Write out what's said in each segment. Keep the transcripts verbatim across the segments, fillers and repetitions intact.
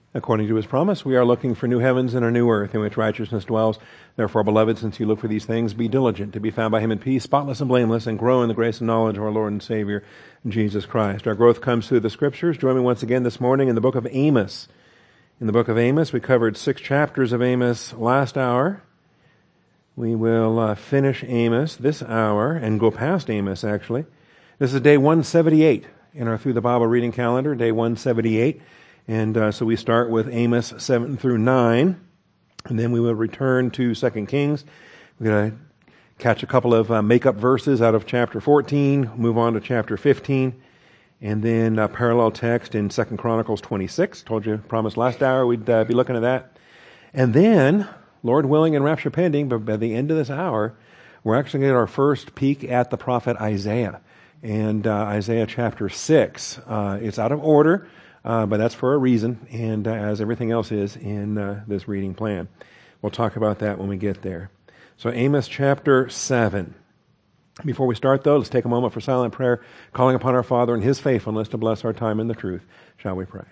According to his promise, we are looking for new heavens and a new earth in which righteousness dwells. Therefore, beloved, since you look for these things, be diligent to be found by him in peace, spotless and blameless, and grow in the grace and knowledge of our Lord and Savior, Jesus Christ. Our growth comes through the Scriptures. Join me once again this morning in the book of Amos. In the book of Amos, we covered six chapters of Amos last hour. We will uh, finish Amos this hour and go past Amos, actually. This is day one seventy-eight in our Through the Bible reading calendar, day one seventy-eight. And uh, so we start with Amos seven through nine, and then we will return to Second Kings. We're going to catch a couple of uh, make-up verses out of chapter fourteen, move on to chapter fifteen, and then a parallel text in Second Chronicles twenty-six. Told you, promised last hour we'd uh, be looking at that. And then, Lord willing and rapture pending, but by the end of this hour, we're actually going to get our first peek at the prophet Isaiah. And uh, Isaiah chapter six. Uh, it's out of order. Uh, but that's for a reason, and uh, as everything else is in uh, this reading plan. We'll talk about that when we get there. So Amos chapter seven. Before we start, though, let's take a moment for silent prayer, calling upon our Father and his faithfulness to bless our time in the truth. Shall we pray?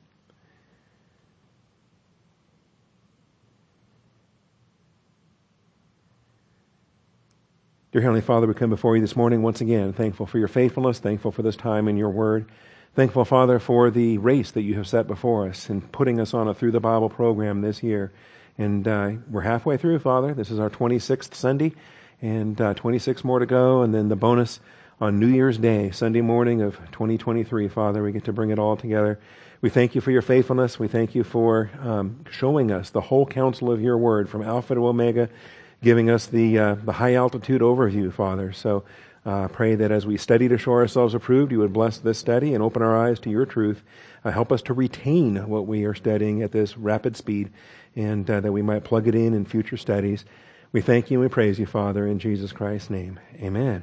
Dear Heavenly Father, we come before you this morning once again, thankful for your faithfulness, thankful for this time in your word. Thankful, Father, for the race that you have set before us and putting us on a Through the Bible program this year. And uh, we're halfway through, Father. This is our twenty-sixth Sunday, and uh, twenty-six more to go, and then the bonus on New Year's Day, Sunday morning of twenty twenty-three, Father. We get to bring it all together. We thank you for your faithfulness. We thank you for um, showing us the whole counsel of your word from Alpha to Omega, giving us the uh, the high altitude overview, Father. So Uh, pray that as we study to show ourselves approved, you would bless this study and open our eyes to your truth. Uh, help us to retain what we are studying at this rapid speed, and uh, that we might plug it in in future studies. We thank you and we praise you, Father, in Jesus Christ's name. Amen.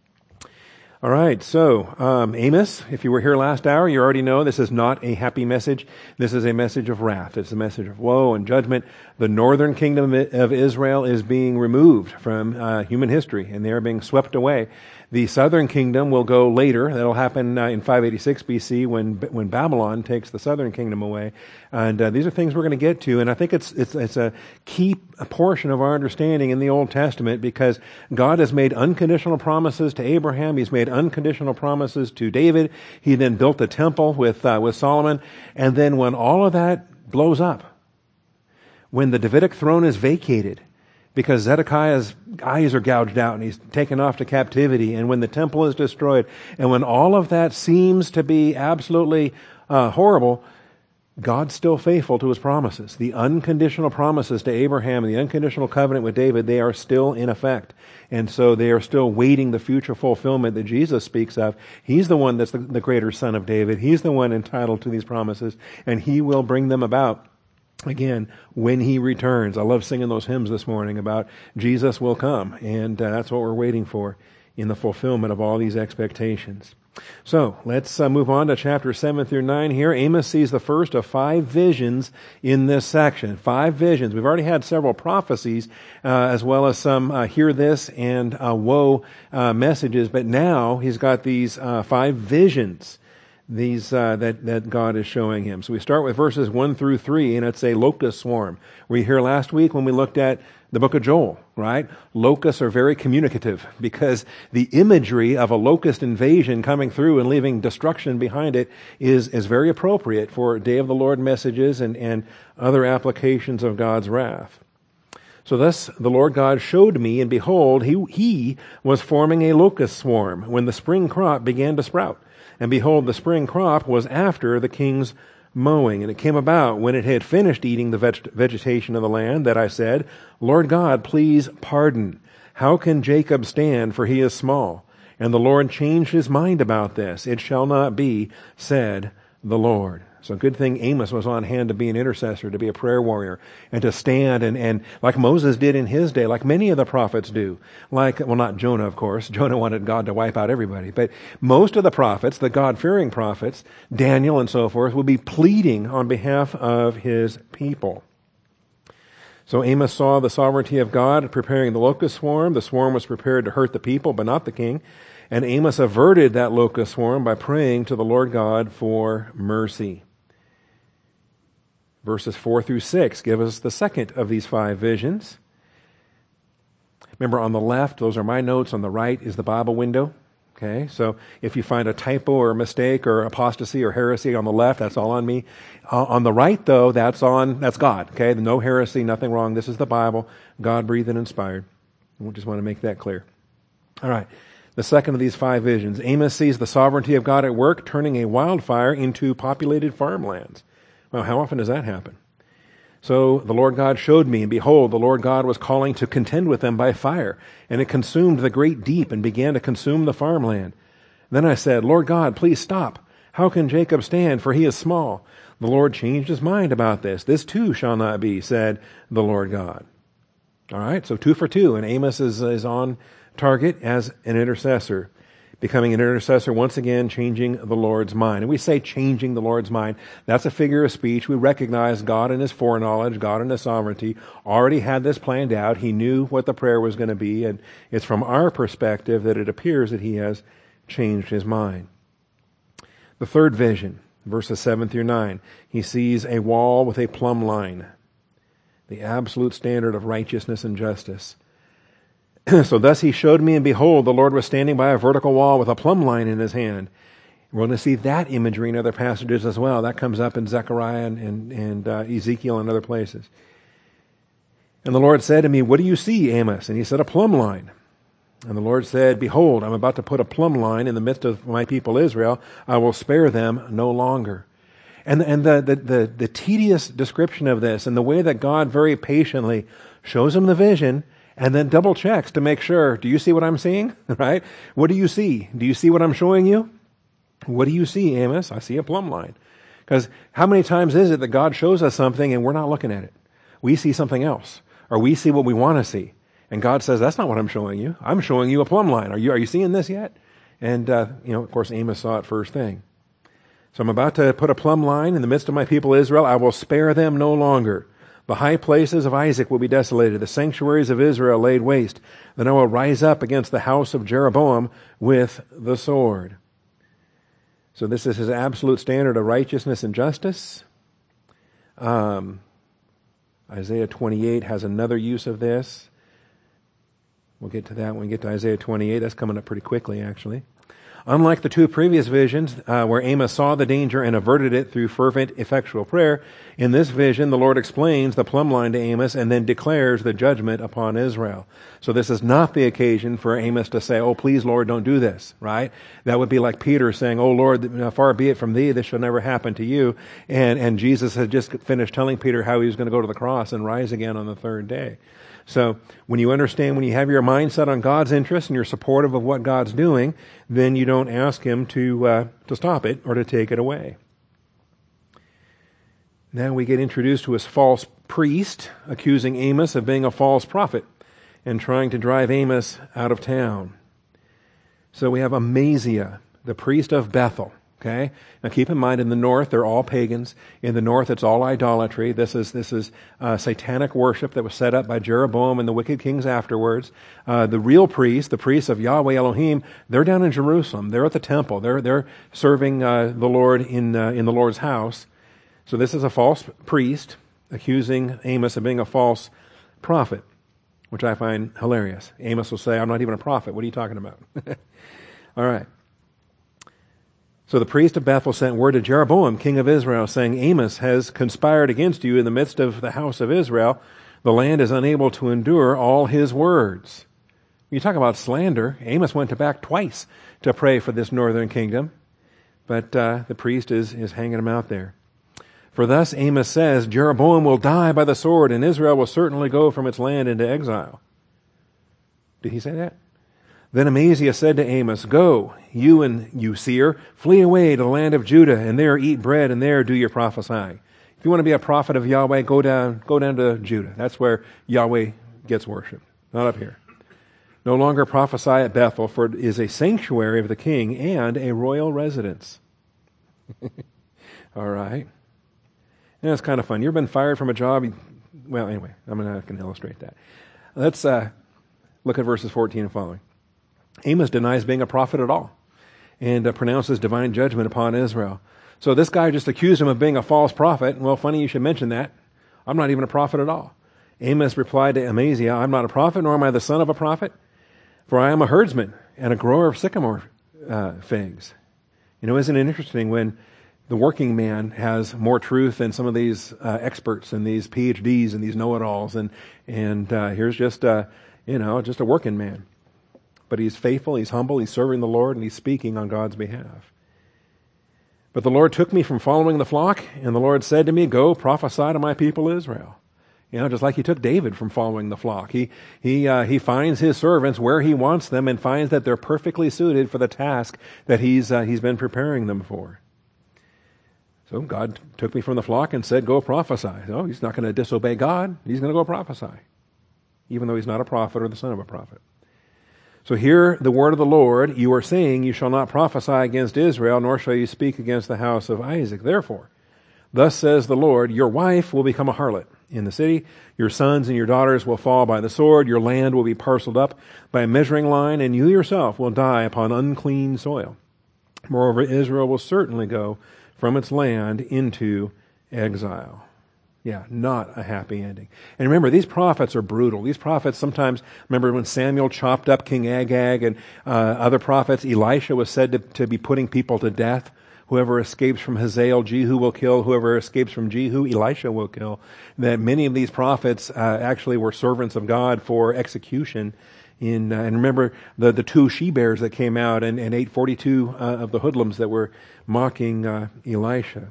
All right, so um, Amos, if you were here last hour, you already know this is not a happy message. This is a message of wrath. It's a message of woe and judgment. The northern kingdom of Israel is being removed from uh, human history, and they are being swept away. The southern kingdom will go later. That'll happen uh, in five eighty-six B C when when Babylon takes the southern kingdom away. And uh, these are things we're going to get to. And I think it's it's it's a key portion of our understanding in the Old Testament, because God has made unconditional promises to Abraham. He's made unconditional promises to David. He then built a temple with uh, with Solomon. And then when all of that blows up, when the Davidic throne is vacated, because Zedekiah's eyes are gouged out and he's taken off to captivity, and when the temple is destroyed, and when all of that seems to be absolutely uh, horrible, God's still faithful to his promises. The unconditional promises to Abraham and the unconditional covenant with David, they are still in effect. And so they are still waiting the future fulfillment that Jesus speaks of. He's the one that's the, the greater son of David. He's the one entitled to these promises, and he will bring them about again when he returns. I love singing those hymns this morning about Jesus will come, and uh, that's what we're waiting for in the fulfillment of all these expectations. So let's uh, move on to chapter seven through nine here. Amos sees the first of five visions in this section. Five visions. We've already had several prophecies, uh, as well as some uh, hear this and uh, woe uh, messages, but now he's got these uh, five visions these uh, that, that God is showing him. So we start with verses one through three, and it's a locust swarm. Were you here last week when we looked at the book of Joel, right? Locusts are very communicative, because the imagery of a locust invasion coming through and leaving destruction behind it is, is very appropriate for Day of the Lord messages and, and other applications of God's wrath. So thus the Lord God showed me, and behold, he, he was forming a locust swarm when the spring crop began to sprout. And behold, the spring crop was after the king's mowing. And it came about when it had finished eating the veg- vegetation of the land that I said, Lord God, please pardon. How can Jacob stand, for he is small? And the Lord changed his mind about this. It shall not be, said the Lord. So good thing Amos was on hand to be an intercessor, to be a prayer warrior, and to stand and, and like Moses did in his day, like many of the prophets do. Like, well, not Jonah, of course. Jonah wanted God to wipe out everybody. But most of the prophets, the God-fearing prophets, Daniel and so forth, would be pleading on behalf of his people. So Amos saw the sovereignty of God preparing the locust swarm. The swarm was prepared to hurt the people, but not the king. And Amos averted that locust swarm by praying to the Lord God for mercy. Verses four through six give us the second of these five visions. Remember, on the left, those are my notes. On the right is the Bible window. Okay, so if you find a typo or a mistake or apostasy or heresy on the left, that's all on me. Uh, on the right, though, that's on that's God. Okay, no heresy, nothing wrong. This is the Bible, God-breathed and inspired. We just want to make that clear. All right, the second of these five visions. Amos sees the sovereignty of God at work, turning a wildfire into populated farmlands. Well, how often does that happen? So the Lord God showed me, and behold, the Lord God was calling to contend with them by fire, and it consumed the great deep and began to consume the farmland. Then I said, Lord God, please stop. How can Jacob stand, for he is small? The Lord changed his mind about this. This too shall not be, said the Lord God. All right, so two for two, and Amos is, is on target as an intercessor. Becoming an intercessor, once again, changing the Lord's mind. And we say changing the Lord's mind. That's a figure of speech. We recognize God in His foreknowledge, God in His sovereignty, already had this planned out. He knew what the prayer was going to be, and it's from our perspective that it appears that He has changed His mind. The third vision, verses seven through nine, he sees a wall with a plumb line, the absolute standard of righteousness and justice. So thus he showed me, and behold, the Lord was standing by a vertical wall with a plumb line in his hand. We're going to see that imagery in other passages as well. That comes up in Zechariah and, and, and uh, Ezekiel and other places. And the Lord said to me, what do you see, Amos? And he said, a plumb line. And the Lord said, behold, I'm about to put a plumb line in the midst of my people Israel. I will spare them no longer. And, and the, the, the, the tedious description of this, and the way that God very patiently shows him the vision, and then double checks to make sure, do you see what I'm seeing? Right? What do you see? Do you see what I'm showing you? What do you see, Amos? I see a plumb line. Because how many times is it that God shows us something and we're not looking at it? We see something else. Or we see what we want to see. And God says, that's not what I'm showing you. I'm showing you a plumb line. Are you, are you seeing this yet? And, uh, you know, of course, Amos saw it first thing. So I'm about to put a plumb line in the midst of my people Israel. I will spare them no longer. The high places of Isaac will be desolated, the sanctuaries of Israel laid waste. Then I will rise up against the house of Jeroboam with the sword. So this is his absolute standard of righteousness and justice. Um, Isaiah twenty-eight has another use of this. We'll get to that when we get to Isaiah twenty-eight. That's coming up pretty quickly, actually. Unlike the two previous visions, uh, where Amos saw the danger and averted it through fervent, effectual prayer, in this vision, the Lord explains the plumb line to Amos and then declares the judgment upon Israel. So this is not the occasion for Amos to say, oh, please, Lord, don't do this, right? That would be like Peter saying, oh, Lord, far be it from thee, this shall never happen to you. And, and Jesus had just finished telling Peter how he was going to go to the cross and rise again on the third day. So when you understand, when you have your mind set on God's interest and you're supportive of what God's doing, then you don't ask Him to uh, to stop it or to take it away. Now we get introduced to his false priest, accusing Amos of being a false prophet and trying to drive Amos out of town. So we have Amaziah, the priest of Bethel. Okay. Now keep in mind, in the north, they're all pagans. In the north, it's all idolatry. This is this is uh, satanic worship that was set up by Jeroboam and the wicked kings afterwards. Uh, the real priests, the priests of Yahweh Elohim, they're down in Jerusalem. They're at the temple. They're they're serving uh, the Lord in uh, in the Lord's house. So this is a false priest accusing Amos of being a false prophet, which I find hilarious. Amos will say, "I'm not even a prophet. What are you talking about?" All right. So the priest of Bethel sent word to Jeroboam, king of Israel, saying, Amos has conspired against you in the midst of the house of Israel. The land is unable to endure all his words. You talk about slander. Amos went to back twice to pray for this northern kingdom. But uh, the priest is, is hanging him out there. For thus Amos says, Jeroboam will die by the sword, and Israel will certainly go from its land into exile. Did he say that? Then Amaziah said to Amos, Go, you and you seer, flee away to the land of Judah, and there eat bread, and there do your prophesying. If you want to be a prophet of Yahweh, go down, go down to Judah. That's where Yahweh gets worshipped, not up here. No longer prophesy at Bethel, for it is a sanctuary of the king and a royal residence. All right. And it's kind of fun. You've been fired from a job. Well, anyway, I'm not going to illustrate that. Let's uh, look at verses fourteen and following. Amos denies being a prophet at all and uh, pronounces divine judgment upon Israel. So this guy just accused him of being a false prophet. Well, funny you should mention that. I'm not even a prophet at all. Amos replied to Amaziah, I'm not a prophet, nor am I the son of a prophet, for I am a herdsman and a grower of sycamore uh, figs. You know, isn't it interesting when the working man has more truth than some of these uh, experts and these P H Ds and these know-it-alls, and and uh, here's just a, you know, just a working man. But he's faithful, he's humble, he's serving the Lord, and he's speaking on God's behalf. But the Lord took me from following the flock, and the Lord said to me, go prophesy to my people Israel. You know, just like he took David from following the flock. He he uh, he finds his servants where he wants them and finds that they're perfectly suited for the task that he's uh, he's been preparing them for. So God took me from the flock and said, go prophesy. No, he's not going to disobey God. He's going to go prophesy, even though he's not a prophet or the son of a prophet. So hear the word of the Lord. You are saying, you shall not prophesy against Israel, nor shall you speak against the house of Isaac. Therefore, thus says the Lord, your wife will become a harlot in the city. Your sons and your daughters will fall by the sword. Your land will be parceled up by a measuring line, and you yourself will die upon unclean soil. Moreover, Israel will certainly go from its land into exile. Yeah, not a happy ending. And remember, these prophets are brutal. These prophets sometimes, remember when Samuel chopped up King Agag and uh, other prophets, Elisha was said to, to be putting people to death. Whoever escapes from Hazael, Jehu will kill. Whoever escapes from Jehu, Elisha will kill. That many of these prophets uh, actually were servants of God for execution. In uh, and remember the, the two she-bears that came out and, and ate forty-two uh, of the hoodlums that were mocking uh, Elisha.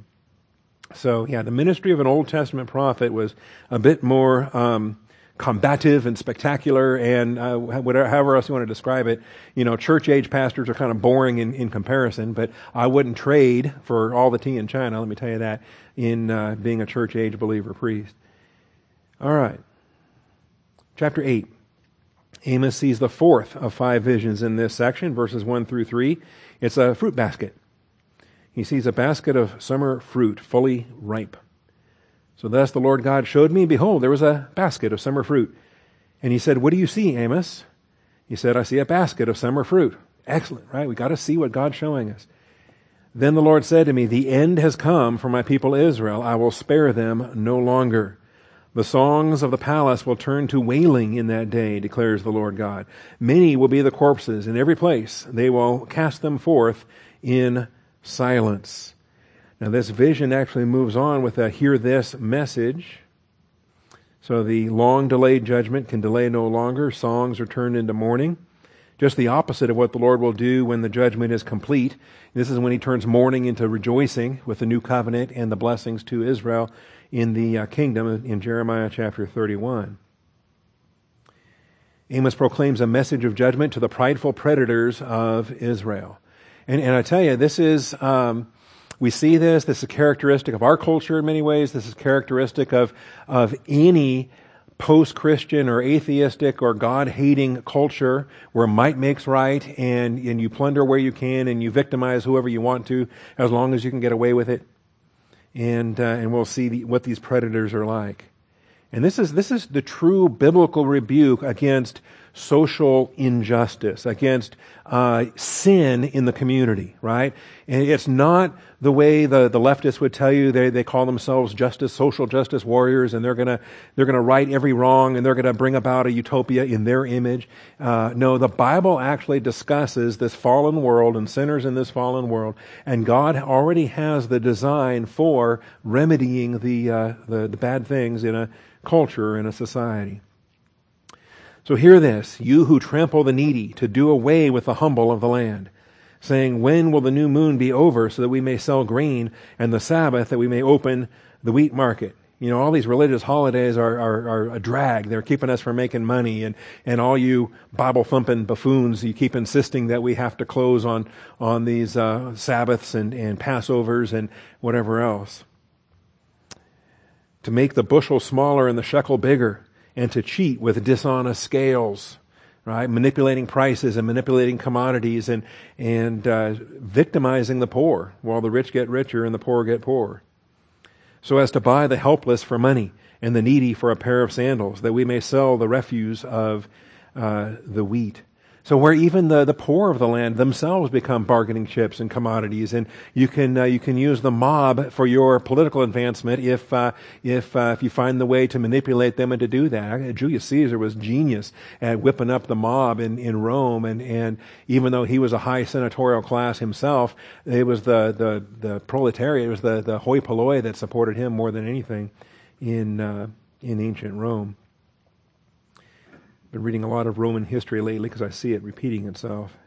So, yeah, the ministry of an Old Testament prophet was a bit more um, combative and spectacular, and uh, whatever, however else you want to describe it. You know, church-age pastors are kind of boring in, in comparison, but I wouldn't trade for all the tea in China, let me tell you that, in uh, being a church-age believer priest. All right. Chapter eight. Amos sees the fourth of five visions in this section, verses one through three. It's a fruit basket. He sees a basket of summer fruit, fully ripe. So thus the Lord God showed me, behold, there was a basket of summer fruit. And he said, what do you see, Amos? He said, I see a basket of summer fruit. Excellent, right? We got to see what God's showing us. Then the Lord said to me, the end has come for my people Israel. I will spare them no longer. The songs of the palace will turn to wailing in that day, declares the Lord God. Many will be the corpses in every place. They will cast them forth in silence. Now this vision actually moves on with a hear this message. So the long delayed judgment can delay no longer. Songs are turned into mourning. Just the opposite of what the Lord will do when the judgment is complete. This is when he turns mourning into rejoicing with the new covenant and the blessings to Israel in the uh, kingdom in Jeremiah chapter thirty-one. Amos proclaims a message of judgment to the prideful predators of Israel. And, and I tell you, this is, um, we see this, this is characteristic of our culture in many ways. This is characteristic of, of any post-Christian or atheistic or God-hating culture where might makes right, and, and you plunder where you can and you victimize whoever you want to as long as you can get away with it. And, uh, and we'll see the, what these predators are like. And this is, this is the true biblical rebuke against social injustice, against uh, sin in the community, right? And it's not the way the, the leftists would tell you. They they call themselves justice, social justice warriors, and they're gonna they're gonna right every wrong, and they're gonna bring about a utopia in their image. Uh, no, the Bible actually discusses this fallen world and sinners in this fallen world, and God already has the design for remedying the uh, the, the bad things in a culture, in a society. So hear this, you who trample the needy, to do away with the humble of the land, saying, when will the new moon be over so that we may sell grain, and the Sabbath that we may open the wheat market? You know, all these religious holidays are, are, are a drag. They're keeping us from making money. And, and all you Bible-thumping buffoons, you keep insisting that we have to close on, on these uh, Sabbaths and, and Passovers and whatever else. To make the bushel smaller and the shekel bigger, and to cheat with dishonest scales, right? Manipulating prices and manipulating commodities and, and uh, victimizing the poor while the rich get richer and the poor get poorer. So as to buy the helpless for money and the needy for a pair of sandals, that we may sell the refuse of uh, the wheat. So where even the, the poor of the land themselves become bargaining chips and commodities, and you can uh, you can use the mob for your political advancement if uh, if uh, if you find the way to manipulate them and to do that. Julius Caesar was genius at whipping up the mob in, in Rome, and, and even though he was a high senatorial class himself, it was the the, the proletariat, it was the, the hoi polloi that supported him more than anything in uh, in ancient Rome. Been reading a lot of Roman history lately because I see it repeating itself.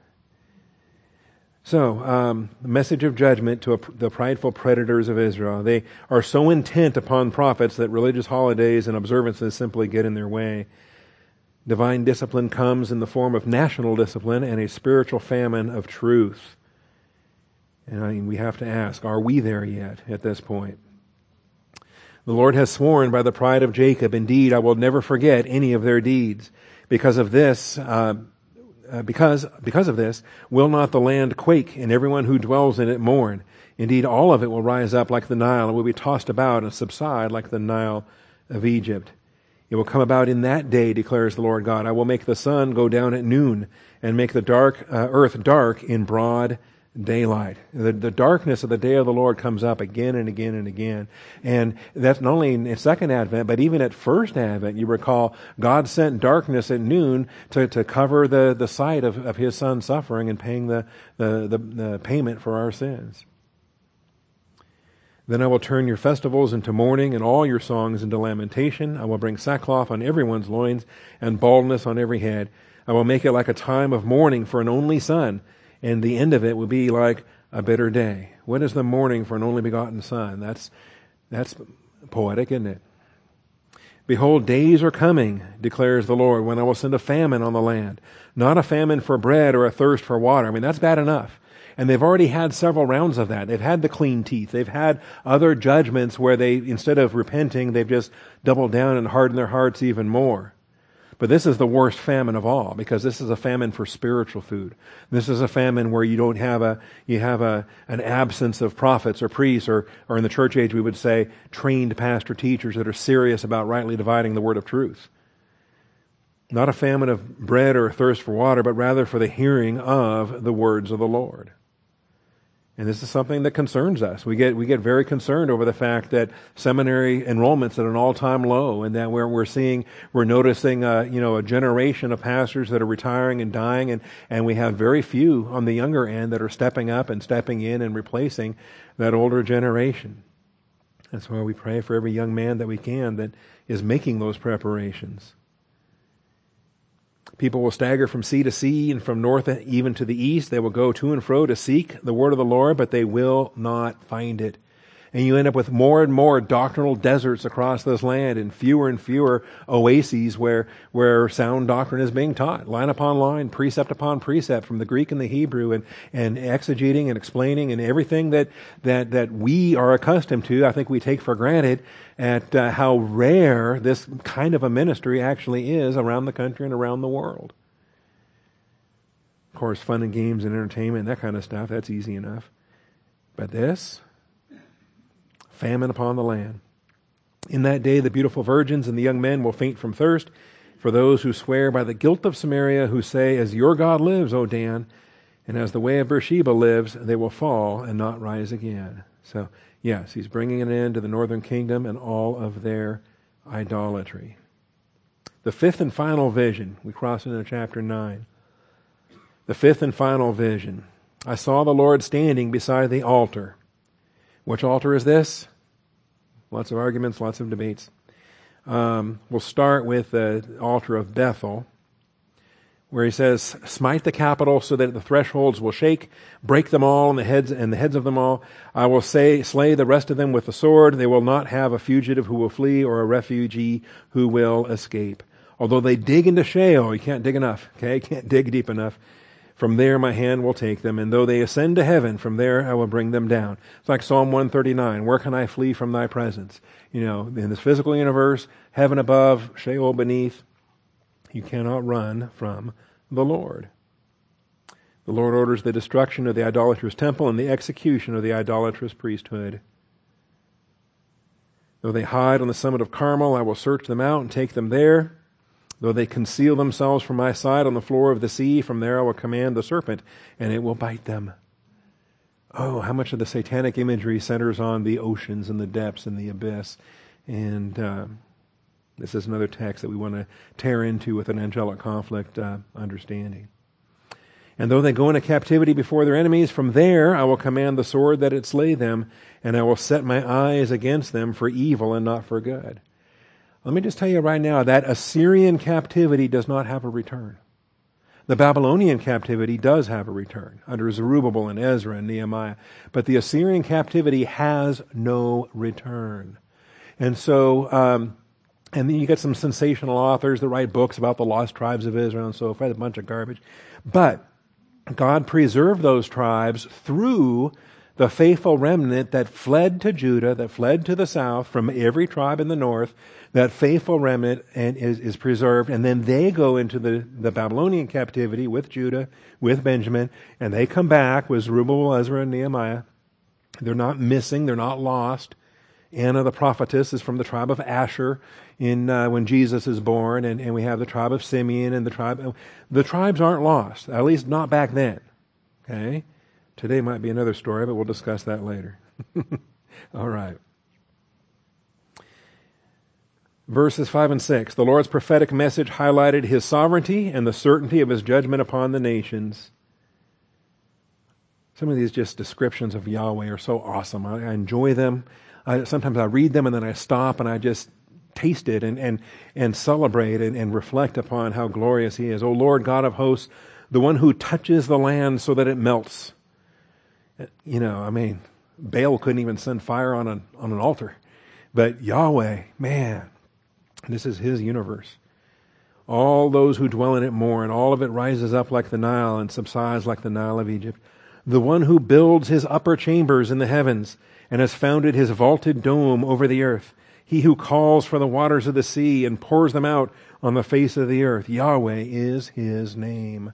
So, um, the message of judgment to a, the prideful predators of Israel. They are so intent upon prophets that religious holidays and observances simply get in their way. Divine discipline comes in the form of national discipline and a spiritual famine of truth. And I mean, we have to ask, are we there yet at this point? The Lord has sworn by the pride of Jacob, indeed, I will never forget any of their deeds. Because of this, uh, uh, because because of this, will not the land quake, and everyone who dwells in it mourn? Indeed, all of it will rise up like the Nile, and will be tossed about and subside like the Nile of Egypt. It will come about in that day, declares the Lord God. I will make the sun go down at noon, and make the dark uh, earth dark in broad daylight. The, the darkness of the day of the Lord comes up again and again and again. And that's not only in Second Advent, but even at First Advent. You recall God sent darkness at noon to, to cover the, the sight of, of His Son suffering and paying the, the, the, the payment for our sins. Then I will turn your festivals into mourning and all your songs into lamentation. I will bring sackcloth on everyone's loins and baldness on every head. I will make it like a time of mourning for an only son, and the end of it will be like a bitter day. What is the mourning for an only begotten son? That's that's poetic, isn't it? Behold, days are coming, declares the Lord, when I will send a famine on the land. Not a famine for bread or a thirst for water. I mean, that's bad enough. And they've already had several rounds of that. They've had the clean teeth. They've had other judgments where they, instead of repenting, they've just doubled down and hardened their hearts even more. But this is the worst famine of all, because this is a famine for spiritual food. This is a famine where you don't have a, you have a, an absence of prophets or priests, or, or in the church age we would say trained pastor teachers that are serious about rightly dividing the word of truth. Not a famine of bread or a thirst for water, but rather for the hearing of the words of the Lord. And this is something that concerns us. We get we get very concerned over the fact that seminary enrollment's at an all-time low, and that we're we're seeing we're noticing uh, you know a generation of pastors that are retiring and dying, and and we have very few on the younger end that are stepping up and stepping in and replacing that older generation. That's why we pray for every young man that we can that is making those preparations. People will stagger from sea to sea and from north even to the east. They will go to and fro to seek the word of the Lord, but they will not find it. And you end up with more and more doctrinal deserts across this land, and fewer and fewer oases where where sound doctrine is being taught, line upon line, precept upon precept, from the Greek and the Hebrew, and, and exegeting and explaining, and everything that, that, that we are accustomed to. I think we take for granted at uh, how rare this kind of a ministry actually is around the country and around the world. Of course, fun and games and entertainment and that kind of stuff, that's easy enough. But this... famine upon the land. In that day the beautiful virgins and the young men will faint from thirst, for those who swear by the guilt of Samaria, who say, as your God lives, O Dan, and as the way of Beersheba lives, they will fall and not rise again. So, yes, he's bringing an end to the northern kingdom and all of their idolatry. The fifth and final vision, we cross into chapter nine. The fifth and final vision. I saw the Lord standing beside the altar. Which altar is this? Lots of arguments, lots of debates. Um, we'll start with the altar of Bethel, where he says, smite the capital so that the thresholds will shake, break them all and the heads and the heads of them all. I will say, slay the rest of them with the sword. They will not have a fugitive who will flee or a refugee who will escape. Although they dig into Sheol, you can't dig enough, okay? You can't dig deep enough. From there my hand will take them, and though they ascend to heaven, from there I will bring them down. It's like Psalm one thirty-nine, where can I flee from thy presence? You know, in this physical universe, heaven above, Sheol beneath, you cannot run from the Lord. The Lord orders the destruction of the idolatrous temple and the execution of the idolatrous priesthood. Though they hide on the summit of Carmel, I will search them out and take them there. Though they conceal themselves from my sight on the floor of the sea, from there I will command the serpent, and it will bite them. Oh, how much of the satanic imagery centers on the oceans and the depths and the abyss. And uh, this is another text that we want to tear into with an angelic conflict uh, understanding. And though they go into captivity before their enemies, from there I will command the sword that it slay them, and I will set my eyes against them for evil and not for good. Let me just tell you right now that Assyrian captivity does not have a return. The Babylonian captivity does have a return under Zerubbabel and Ezra and Nehemiah. But the Assyrian captivity has no return. And so, um, and then you get some sensational authors that write books about the lost tribes of Israel and so forth, a bunch of garbage. But God preserved those tribes through the faithful remnant that fled to Judah, that fled to the south from every tribe in the north. That faithful remnant and is, is preserved, and then they go into the, the Babylonian captivity with Judah, with Benjamin, and they come back with Zerubbabel, Ezra, and Nehemiah. They're not missing, they're not lost. Anna the prophetess is from the tribe of Asher in uh, when Jesus is born, and, and we have the tribe of Simeon and the tribe. The tribes aren't lost, at least not back then. Okay? Today might be another story, but we'll discuss that later. All right. Verses five and six, the Lord's prophetic message highlighted His sovereignty and the certainty of His judgment upon the nations. Some of these just descriptions of Yahweh are so awesome. I, I enjoy them. I, sometimes I read them and then I stop and I just taste it and, and, and celebrate and, and reflect upon how glorious He is. O Lord God of hosts, the one who touches the land so that it melts. You know, I mean, Baal couldn't even send fire on an, on an altar. But Yahweh, man, this is His universe. All those who dwell in it mourn, and all of it rises up like the Nile and subsides like the Nile of Egypt. The one who builds His upper chambers in the heavens and has founded His vaulted dome over the earth. He who calls for the waters of the sea and pours them out on the face of the earth. Yahweh is His name.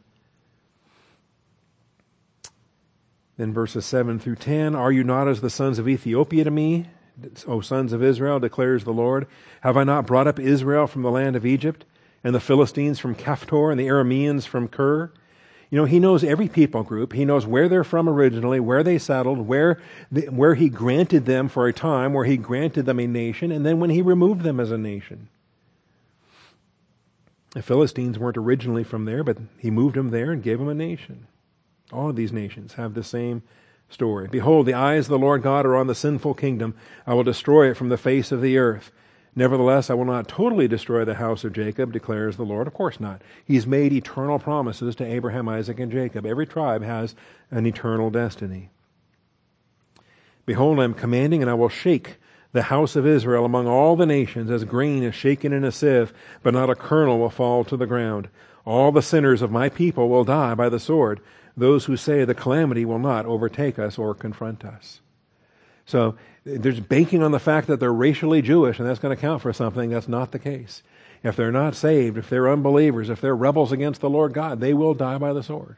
Then verses seven through ten, are you not as the sons of Ethiopia to me, O sons of Israel, declares the Lord? Have I not brought up Israel from the land of Egypt, and the Philistines from Caphtor, and the Arameans from Kir? You know, He knows every people group. He knows where they're from originally, where they settled, where the, where He granted them for a time, where He granted them a nation, and then when He removed them as a nation. The Philistines weren't originally from there, but He moved them there and gave them a nation. All of these nations have the same story. Behold, the eyes of the Lord God are on the sinful kingdom. I will destroy it from the face of the earth. Nevertheless, I will not totally destroy the house of Jacob, declares the Lord. Of course not. He's made eternal promises to Abraham, Isaac, and Jacob. Every tribe has an eternal destiny. Behold, I am commanding, and I will shake the house of Israel among all the nations, as grain is shaken in a sieve, but not a kernel will fall to the ground. All the sinners of my people will die by the sword, those who say the calamity will not overtake us or confront us. So there's banking on the fact that they're racially Jewish, and that's going to count for something. That's not the case. If they're not saved, if they're unbelievers, if they're rebels against the Lord God, they will die by the sword.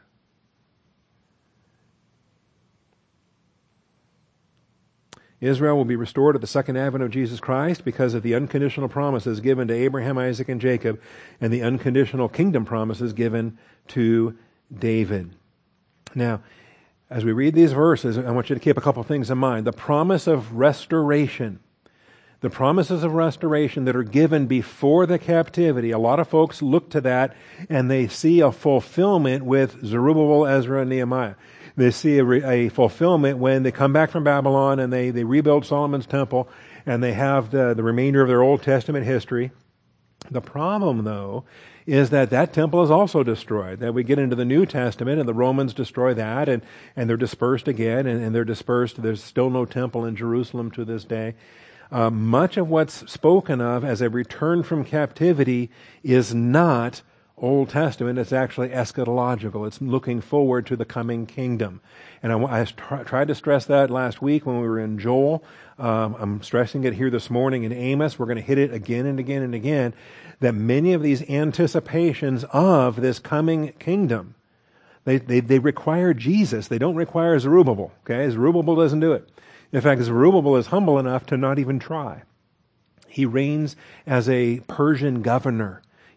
Israel will be restored at the second advent of Jesus Christ because of the unconditional promises given to Abraham, Isaac, and Jacob, and the unconditional kingdom promises given to David. Now, as we read these verses, I want you to keep a couple things in mind. The promise of restoration, the promises of restoration that are given before the captivity, a lot of folks look to that and they see a fulfillment with Zerubbabel, Ezra, and Nehemiah. They see a, re, a fulfillment when they come back from Babylon and they, they rebuild Solomon's temple and they have the, the remainder of their Old Testament history. The problem, though, is that that temple is also destroyed. That we get into the New Testament and the Romans destroy that and, and they're dispersed again and, and they're dispersed. There's still no temple in Jerusalem to this day. Uh, much of what's spoken of as a return from captivity is not Old Testament. It's actually eschatological. It's looking forward to the coming kingdom. And I, I tr- tried to stress that last week when we were in Joel. Um, I'm stressing it here this morning in Amos. We're going to hit it again and again and again, that many of these anticipations of this coming kingdom, they, they, they require Jesus. They don't require Zerubbabel. Okay? Zerubbabel doesn't do it. In fact, Zerubbabel is humble enough to not even try. He reigns as a Persian governor.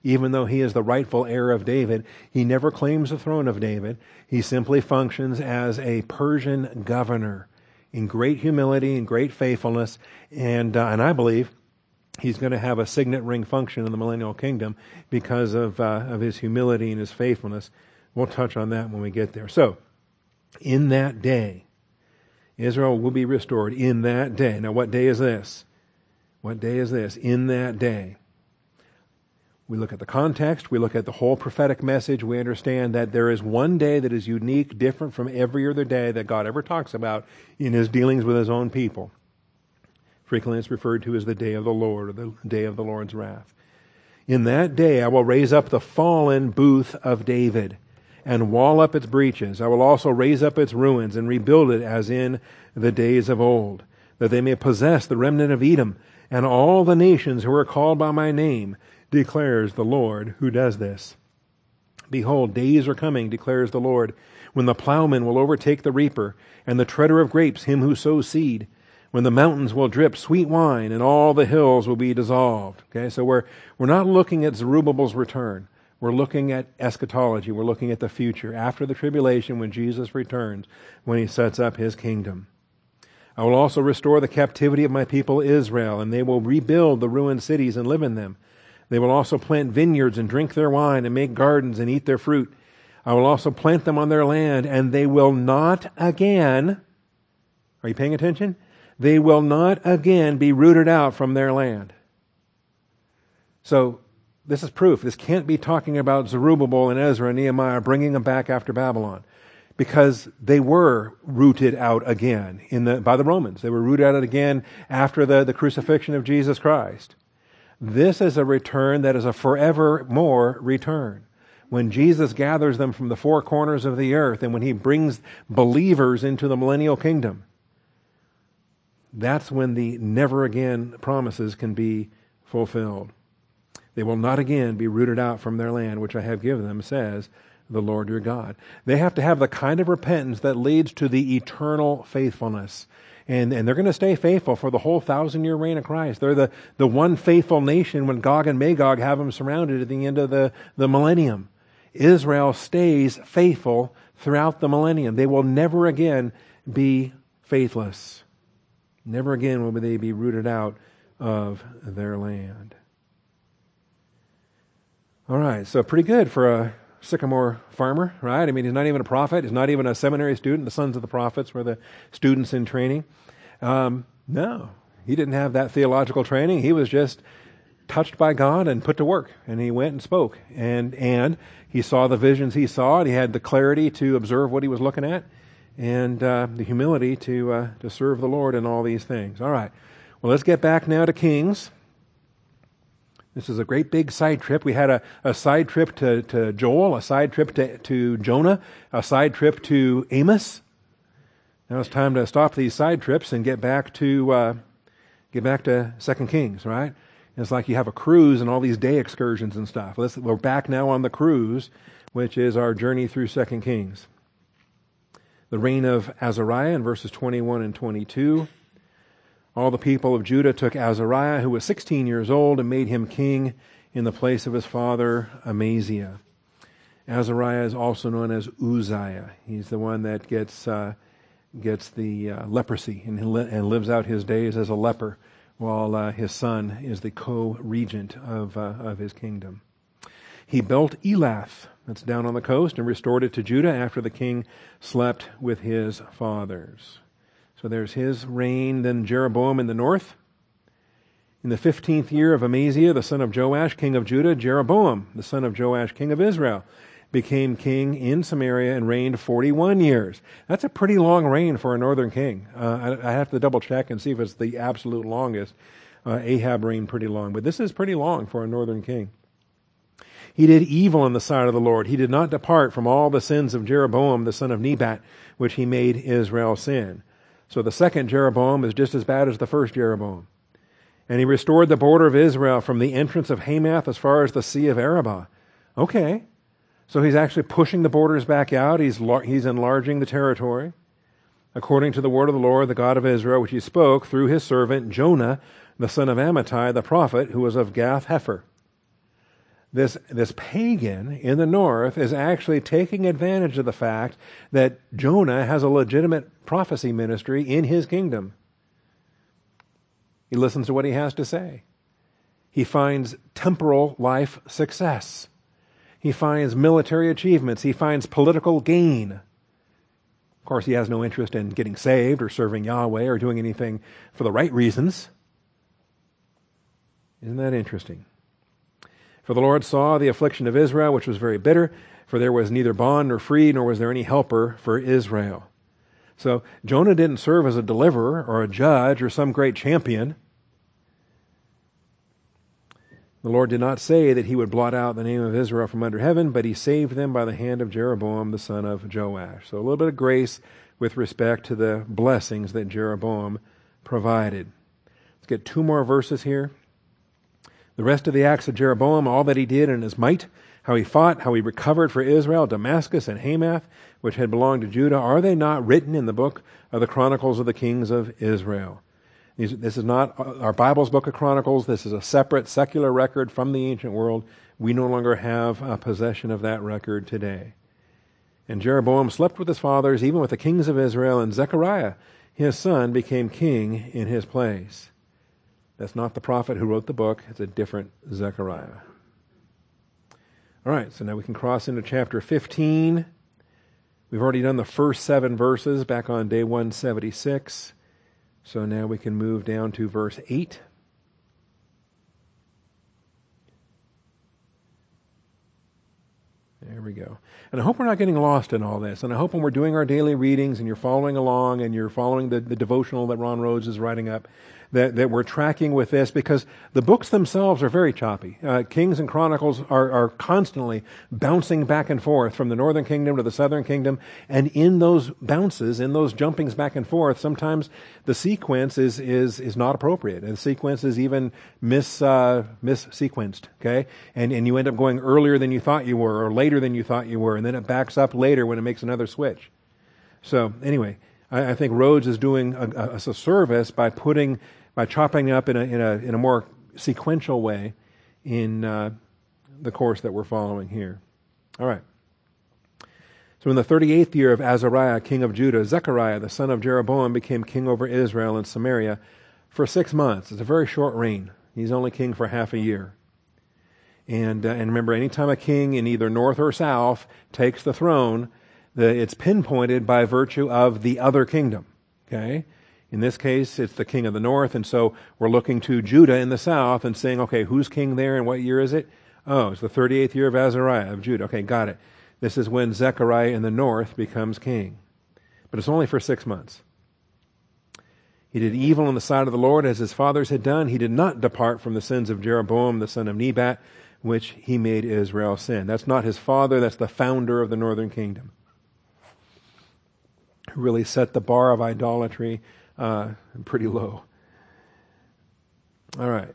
Even though he is the rightful heir of David, he never claims the throne of David. He simply functions as a Persian governor in great humility and great faithfulness. And, uh, and I believe he's going to have a signet ring function in the millennial kingdom because of, uh, of his humility and his faithfulness. We'll touch on that when we get there. So, in that day, Israel will be restored in that day. Now, what day is this? What day is this? In that day. We look at the context, we look at the whole prophetic message, we understand that there is one day that is unique, different from every other day that God ever talks about in his dealings with his own people. Frequently it's referred to as the day of the Lord, or the day of the Lord's wrath. In that day I will raise up the fallen booth of David, and wall up its breaches. I will also raise up its ruins, and rebuild it as in the days of old, that they may possess the remnant of Edom, and all the nations who are called by my name, declares the Lord who does this. Behold, days are coming, declares the Lord, when the plowman will overtake the reaper, and the treader of grapes him who sows seed, when the mountains will drip sweet wine, and all the hills will be dissolved. Okay, so we're we're not looking at Zerubbabel's return. We're looking at eschatology. We're looking at the future, after the tribulation, when Jesus returns, when he sets up his kingdom. I will also restore the captivity of my people Israel, and they will rebuild the ruined cities and live in them. They will also plant vineyards and drink their wine and make gardens and eat their fruit. I will also plant them on their land, and they will not again, are you paying attention? They will not again be rooted out from their land. So, this is proof. This can't be talking about Zerubbabel and Ezra and Nehemiah bringing them back after Babylon, because they were rooted out again in the, by the Romans. They were rooted out again after the, the crucifixion of Jesus Christ. This is a return that is a forevermore return. When Jesus gathers them from the four corners of the earth, and when he brings believers into the millennial kingdom, that's when the never again promises can be fulfilled. They will not again be rooted out from their land, which I have given them, says the Lord your God. They have to have the kind of repentance that leads to the eternal faithfulness. And, and they're going to stay faithful for the whole thousand-year reign of Christ. They're the, the one faithful nation when Gog and Magog have them surrounded at the end of the, the millennium. Israel stays faithful throughout the millennium. They will never again be faithless. Never again will they be rooted out of their land. All right, so pretty good for a sycamore farmer, right? I mean, he's not even a prophet. He's not even a seminary student. The sons of the prophets were the students in training. Um, no, he didn't have that theological training. He was just touched by God and put to work. And he went and spoke. And and he saw the visions he saw, and he had the clarity to observe what he was looking at, and uh, the humility to uh, to serve the Lord in all these things. All right. Well, let's get back now to Kings. This is a great big side trip. We had a, a side trip to, to Joel, a side trip to, to Jonah, a side trip to Amos. Now it's time to stop these side trips and get back to uh, get back to Second Kings, right? It's like you have a cruise and all these day excursions and stuff. Let's, we're back now on the cruise, which is our journey through Second Kings. The reign of Azariah in verses twenty-one and twenty-two. All the people of Judah took Azariah, who was sixteen years old, and made him king in the place of his father Amaziah. Azariah is also known as Uzziah. He's the one that gets uh, gets the uh, leprosy and, li- and lives out his days as a leper, while uh, his son is the co-regent of uh, of his kingdom. He built Elath, that's down on the coast, and restored it to Judah after the king slept with his fathers. So there's his reign. Then Jeroboam in the north. In the fifteenth year of Amaziah, the son of Joash, king of Judah, Jeroboam, the son of Joash, king of Israel, became king in Samaria and reigned forty-one years. That's a pretty long reign for a northern king. Uh, I, I have to double check and see if it's the absolute longest. Uh, Ahab reigned pretty long, but this is pretty long for a northern king. He did evil in the sight of the Lord. He did not depart from all the sins of Jeroboam, the son of Nebat, which he made Israel sin. So the second Jeroboam is just as bad as the first Jeroboam. And he restored the border of Israel from the entrance of Hamath as far as the Sea of Arabah. Okay. So he's actually pushing the borders back out. He's he's enlarging the territory, according to the word of the Lord, the God of Israel, which he spoke through his servant Jonah, the son of Amittai, the prophet, who was of Gath Hepher. this, this pagan in the north is actually taking advantage of the fact that Jonah has a legitimate prophecy ministry in his kingdom. He listens to what he has to say. He finds temporal life success. He finds military achievements. He finds political gain. Of course, he has no interest in getting saved or serving Yahweh or doing anything for the right reasons. Isn't that interesting? For the Lord saw the affliction of Israel, which was very bitter, for there was neither bond nor free, nor was there any helper for Israel. So Jonah didn't serve as a deliverer or a judge or some great champion. The Lord did not say that he would blot out the name of Israel from under heaven, but he saved them by the hand of Jeroboam, the son of Joash. So a little bit of grace with respect to the blessings that Jeroboam provided. Let's get two more verses here. The rest of the acts of Jeroboam, all that he did in his might, how he fought, how he recovered for Israel, Damascus and Hamath, which had belonged to Judah, are they not written in the book of the Chronicles of the Kings of Israel? This is not our Bible's book of Chronicles. This is a separate secular record from the ancient world. We no longer have a possession of that record today. And Jeroboam slept with his fathers, even with the kings of Israel, and Zechariah, his son, became king in his place. That's not the prophet who wrote the book. It's a different Zechariah. All right, so now we can cross into chapter fifteen. We've already done the first seven verses back on day one seventy-six. So now we can move down to verse eight. There we go. And I hope we're not getting lost in all this. And I hope when we're doing our daily readings and you're following along and you're following the, the devotional that Ron Rhodes is writing up, that, that we're tracking with this, because the books themselves are very choppy. Uh, Kings and Chronicles are, are constantly bouncing back and forth from the northern kingdom to the southern kingdom. And in those bounces, in those jumpings back and forth, sometimes the sequence is is is not appropriate. And the sequence is even mis, uh, mis-sequenced, okay? And, and you end up going earlier than you thought you were or later than you thought you were. And then it backs up later when it makes another switch. So anyway, I, I think Rhodes is doing a, a, a service by putting... by chopping up in a in a in a more sequential way in uh, the course that we're following here. All right. So in the thirty-eighth year of Azariah, king of Judah, Zechariah, the son of Jeroboam, became king over Israel and Samaria for six months. It's a very short reign. He's only king for half a year. And uh, and remember, anytime a king in either north or south takes the throne, the, it's pinpointed by virtue of the other kingdom. Okay. In this case, it's the king of the north, and so we're looking to Judah in the south and saying, okay, who's king there and what year is it? Oh, it's the thirty-eighth year of Azariah, of Judah. Okay, got it. This is when Zechariah in the north becomes king. But it's only for six months. He did evil in the sight of the Lord as his fathers had done. He did not depart from the sins of Jeroboam, the son of Nebat, which he made Israel sin. That's not his father, that's the founder of the northern kingdom, who really set the bar of idolatry Uh, pretty low. All right.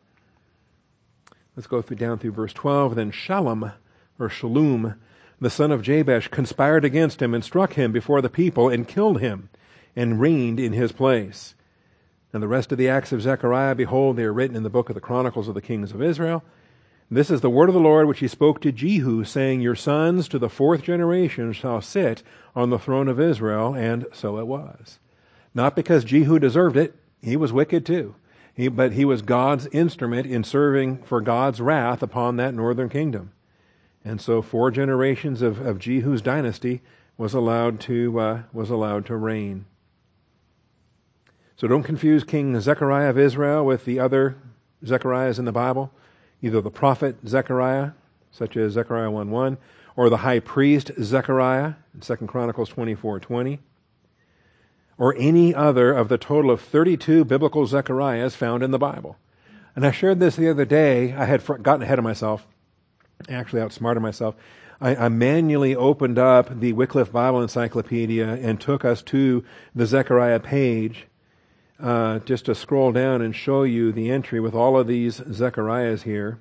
Let's go through down through verse twelve. Then Shallum, or Shallum, the son of Jabesh, conspired against him and struck him before the people and killed him and reigned in his place. And the rest of the acts of Zechariah, behold, they are written in the book of the Chronicles of the Kings of Israel. This is the word of the Lord which he spoke to Jehu, saying, your sons to the fourth generation shall sit on the throne of Israel, and so it was. Not because Jehu deserved it. He was wicked too. He, but he was God's instrument in serving for God's wrath upon that northern kingdom. And so four generations of, of Jehu's dynasty was allowed to uh, was allowed to reign. So don't confuse King Zechariah of Israel with the other Zechariahs in the Bible. Either the prophet Zechariah, such as Zechariah one one, or the high priest Zechariah in Second Chronicles twenty-four twenty. Or any other of the total of thirty-two biblical Zechariahs found in the Bible. And I shared this the other day. I had gotten ahead of myself, actually outsmarted myself. I, I manually opened up the Wycliffe Bible Encyclopedia and took us to the Zechariah page uh, just to scroll down and show you the entry with all of these Zechariahs here.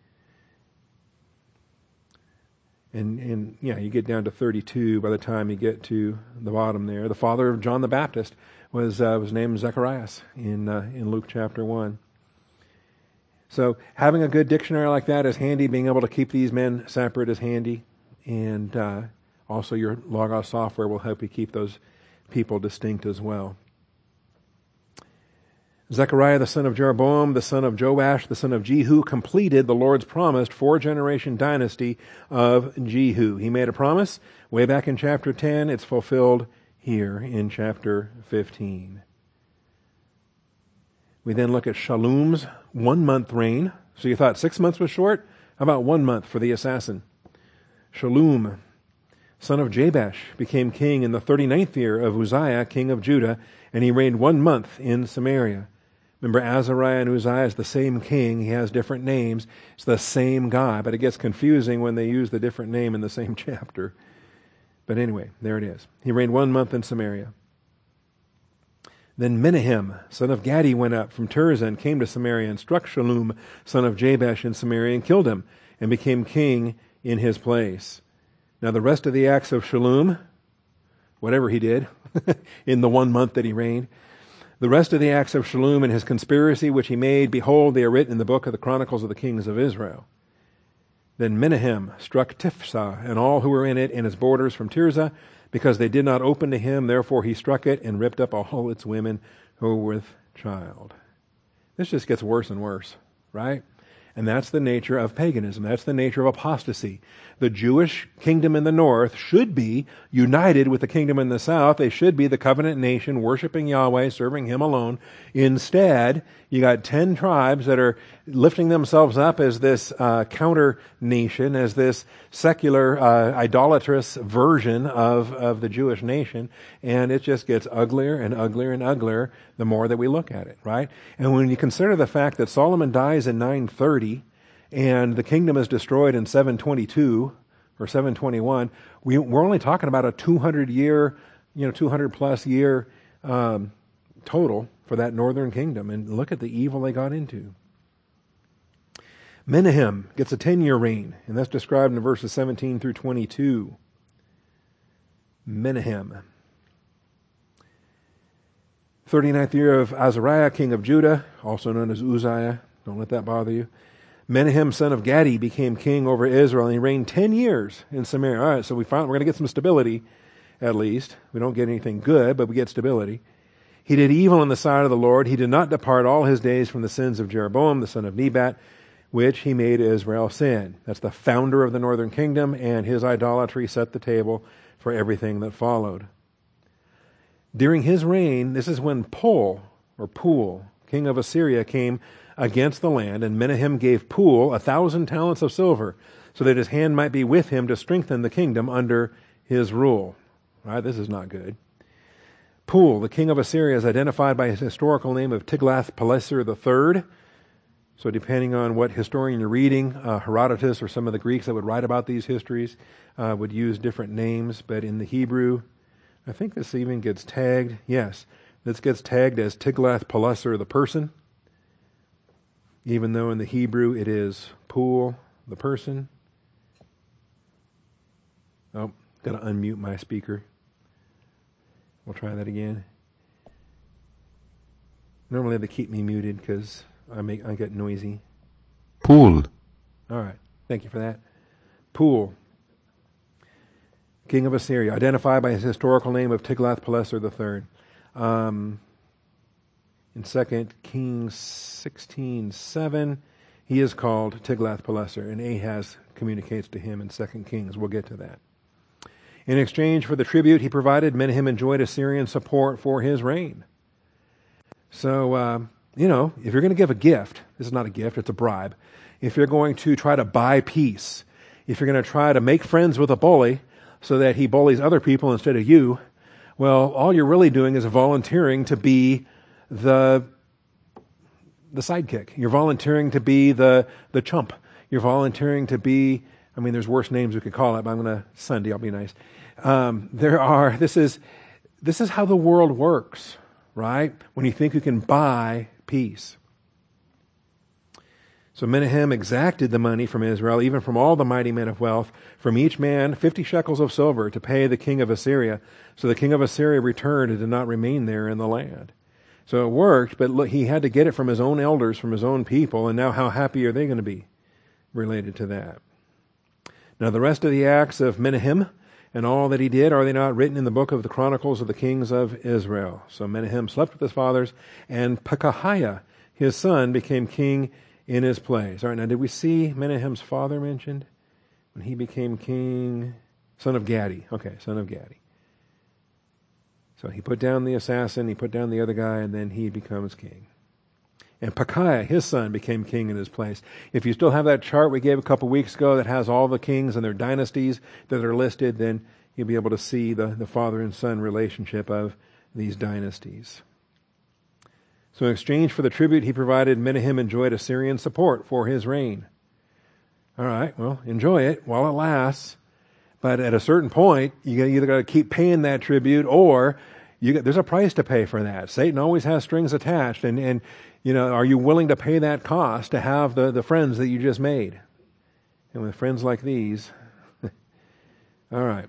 And, and yeah, you get down to thirty-two by the time you get to the bottom there. The father of John the Baptist was uh, was named Zacharias in uh, in Luke chapter one. So having a good dictionary like that is handy. Being able to keep these men separate is handy. And uh, also your Logos software will help you keep those people distinct as well. Zechariah the son of Jeroboam, the son of Joash, the son of Jehu, completed the Lord's promised four-generation dynasty of Jehu. He made a promise way back in chapter ten. It's fulfilled here in chapter fifteen. We then look at Shallum's one-month reign. So you thought six months was short? How about one month for the assassin? Shallum, son of Jabesh, became king in the thirty-ninth year of Uzziah, king of Judah, and he reigned one month in Samaria. Remember, Azariah and Uzziah is the same king. He has different names. It's the same guy, but it gets confusing when they use the different name in the same chapter. But anyway, there it is. He reigned one month in Samaria. Then Menahem, son of Gadi, went up from Tirzah and came to Samaria and struck Shallum, son of Jabesh, in Samaria and killed him and became king in his place. Now the rest of the acts of Shallum, whatever he did in the one month that he reigned, the rest of the acts of Shallum and his conspiracy which he made, behold, they are written in the book of the Chronicles of the Kings of Israel. Then Menahem struck Tiphsah and all who were in it and its borders from Tirzah, because they did not open to him. Therefore he struck it and ripped up all its women who were with child. This just gets worse and worse, right? And that's the nature of paganism. That's the nature of apostasy. The Jewish kingdom in the north should be united with the kingdom in the south. They should be the covenant nation, worshiping Yahweh, serving Him alone. Instead, you got ten tribes that are lifting themselves up as this uh, counter nation, as this secular, uh, idolatrous version of, of the Jewish nation. And it just gets uglier and uglier and uglier the more that we look at it, right? And when you consider the fact that Solomon dies in nine thirty, and the kingdom is destroyed in seven twenty-two or seven twenty-one, we, we're only talking about a two hundred year, you know, two hundred plus year um, total for that northern kingdom. And look at the evil they got into. Menahem gets a ten-year reign, and that's described in verses seventeen through twenty-two. Menahem. thirty-ninth year of Azariah, king of Judah, also known as Uzziah. Don't let that bother you. Menahem, son of Gadi, became king over Israel, and he reigned ten years in Samaria. All right, so we found, we're going to get some stability, at least. We don't get anything good, but we get stability. He did evil in the sight of the Lord. He did not depart all his days from the sins of Jeroboam, the son of Nebat, which he made Israel sin. That's the founder of the northern kingdom, and his idolatry set the table for everything that followed. During his reign, this is when Pul, or Pul, king of Assyria, came against the land, and Menahem gave Pul a thousand talents of silver, so that his hand might be with him to strengthen the kingdom under his rule. All right, this is not good. Pul, the king of Assyria, is identified by his historical name of Tiglath-Pileser the third. So depending on what historian you're reading, uh, Herodotus or some of the Greeks that would write about these histories uh, would use different names, but in the Hebrew, I think this even gets tagged, yes, this gets tagged as Tiglath-Pileser the person, even though in the Hebrew it is Pul, the person. Oh, got to unmute my speaker. We'll try that again. Normally they keep me muted because I make I get noisy. Pul. All right, thank you for that. Pul, king of Assyria, identified by his historical name of Tiglath-Pileser the third. Um, in Second Kings sixteen seven, he is called Tiglath-Pileser, and Ahaz communicates to him in Second Kings. We'll get to that. In exchange for the tribute he provided, Menahem enjoyed Assyrian support for his reign. So, uh, you know, if you're going to give a gift, this is not a gift, it's a bribe. If you're going to try to buy peace, if you're going to try to make friends with a bully so that he bullies other people instead of you, well, all you're really doing is volunteering to be the the sidekick. You're volunteering to be the the chump. You're volunteering to be, I mean, there's worse names we could call it, but I'm going to, Sunday, I'll be nice. Um, there are, this is, this is how the world works, right? When you think you can buy peace. So Menahem exacted the money from Israel, even from all the mighty men of wealth, from each man fifty shekels of silver to pay the king of Assyria. So the king of Assyria returned and did not remain there in the land. So it worked, but look, he had to get it from his own elders, from his own people, and now how happy are they going to be related to that? Now the rest of the acts of Menahem and all that he did, are they not written in the book of the Chronicles of the Kings of Israel? So Menahem slept with his fathers, and Pekahiah, his son, became king in his place. All right, now did we see Menahem's father mentioned? When he became king, son of Gadi. Okay, son of Gadi. So he put down the assassin, he put down the other guy, and then he becomes king. And Pekahiah, his son, became king in his place. If you still have that chart we gave a couple weeks ago that has all the kings and their dynasties that are listed, then you'll be able to see the, the father and son relationship of these dynasties. So in exchange for the tribute he provided, Menahem enjoyed Assyrian support for his reign. All right, well, enjoy it while it lasts. But at a certain point, you either got to keep paying that tribute, or you got, there's a price to pay for that. Satan always has strings attached, and, and you know, are you willing to pay that cost to have the, the friends that you just made? And with friends like these, all right.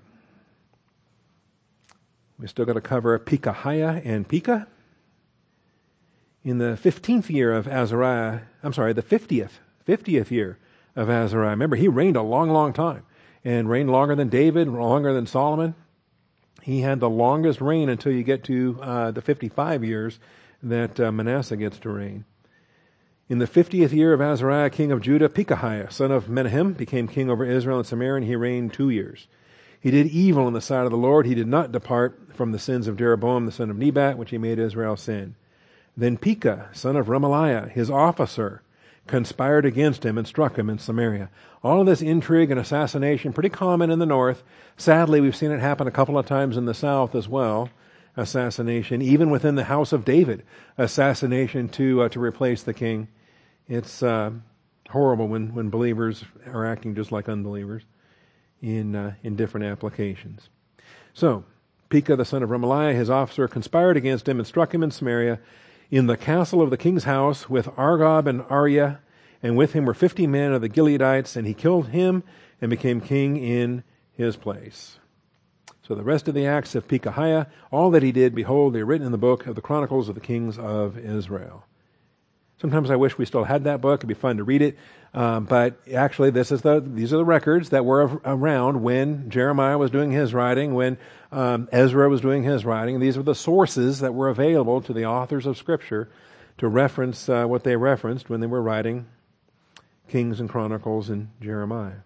We still got to cover Pekahiah and Pekah. In the fifteenth year of Azariah, I'm sorry, the fiftieth, fiftieth year of Azariah. Remember, he reigned a long, long time. And reigned longer than David, longer than Solomon. He had the longest reign until you get to uh, the fifty-five years that uh, Manasseh gets to reign. In the fiftieth year of Azariah, king of Judah, Pekahiah, son of Menahem, became king over Israel and Samaria, and he reigned two years. He did evil in the sight of the Lord. He did not depart from the sins of Jeroboam, the son of Nebat, which he made Israel sin. Then Pekah, son of Remaliah, his officer, conspired against him and struck him in Samaria. All of this intrigue and assassination, pretty common in the north. Sadly, we've seen it happen a couple of times in the south as well. Assassination, even within the house of David, assassination to uh, to replace the king. It's uh, horrible when, when believers are acting just like unbelievers in uh, in different applications. So, Pekah, the son of Remaliah, his officer, conspired against him and struck him in Samaria, in the castle of the king's house, with Argob and Ariah, and with him were fifty men of the Gileadites, and he killed him and became king in his place. So the rest of the acts of Pekahiah, all that he did, behold, they are written in the book of the Chronicles of the Kings of Israel. Sometimes I wish we still had that book. It'd be fun to read it. Um, but actually, this is the these are the records that were around when Jeremiah was doing his writing, when um, Ezra was doing his writing. These were the sources that were available to the authors of Scripture to reference uh, what they referenced when they were writing Kings and Chronicles and Jeremiah.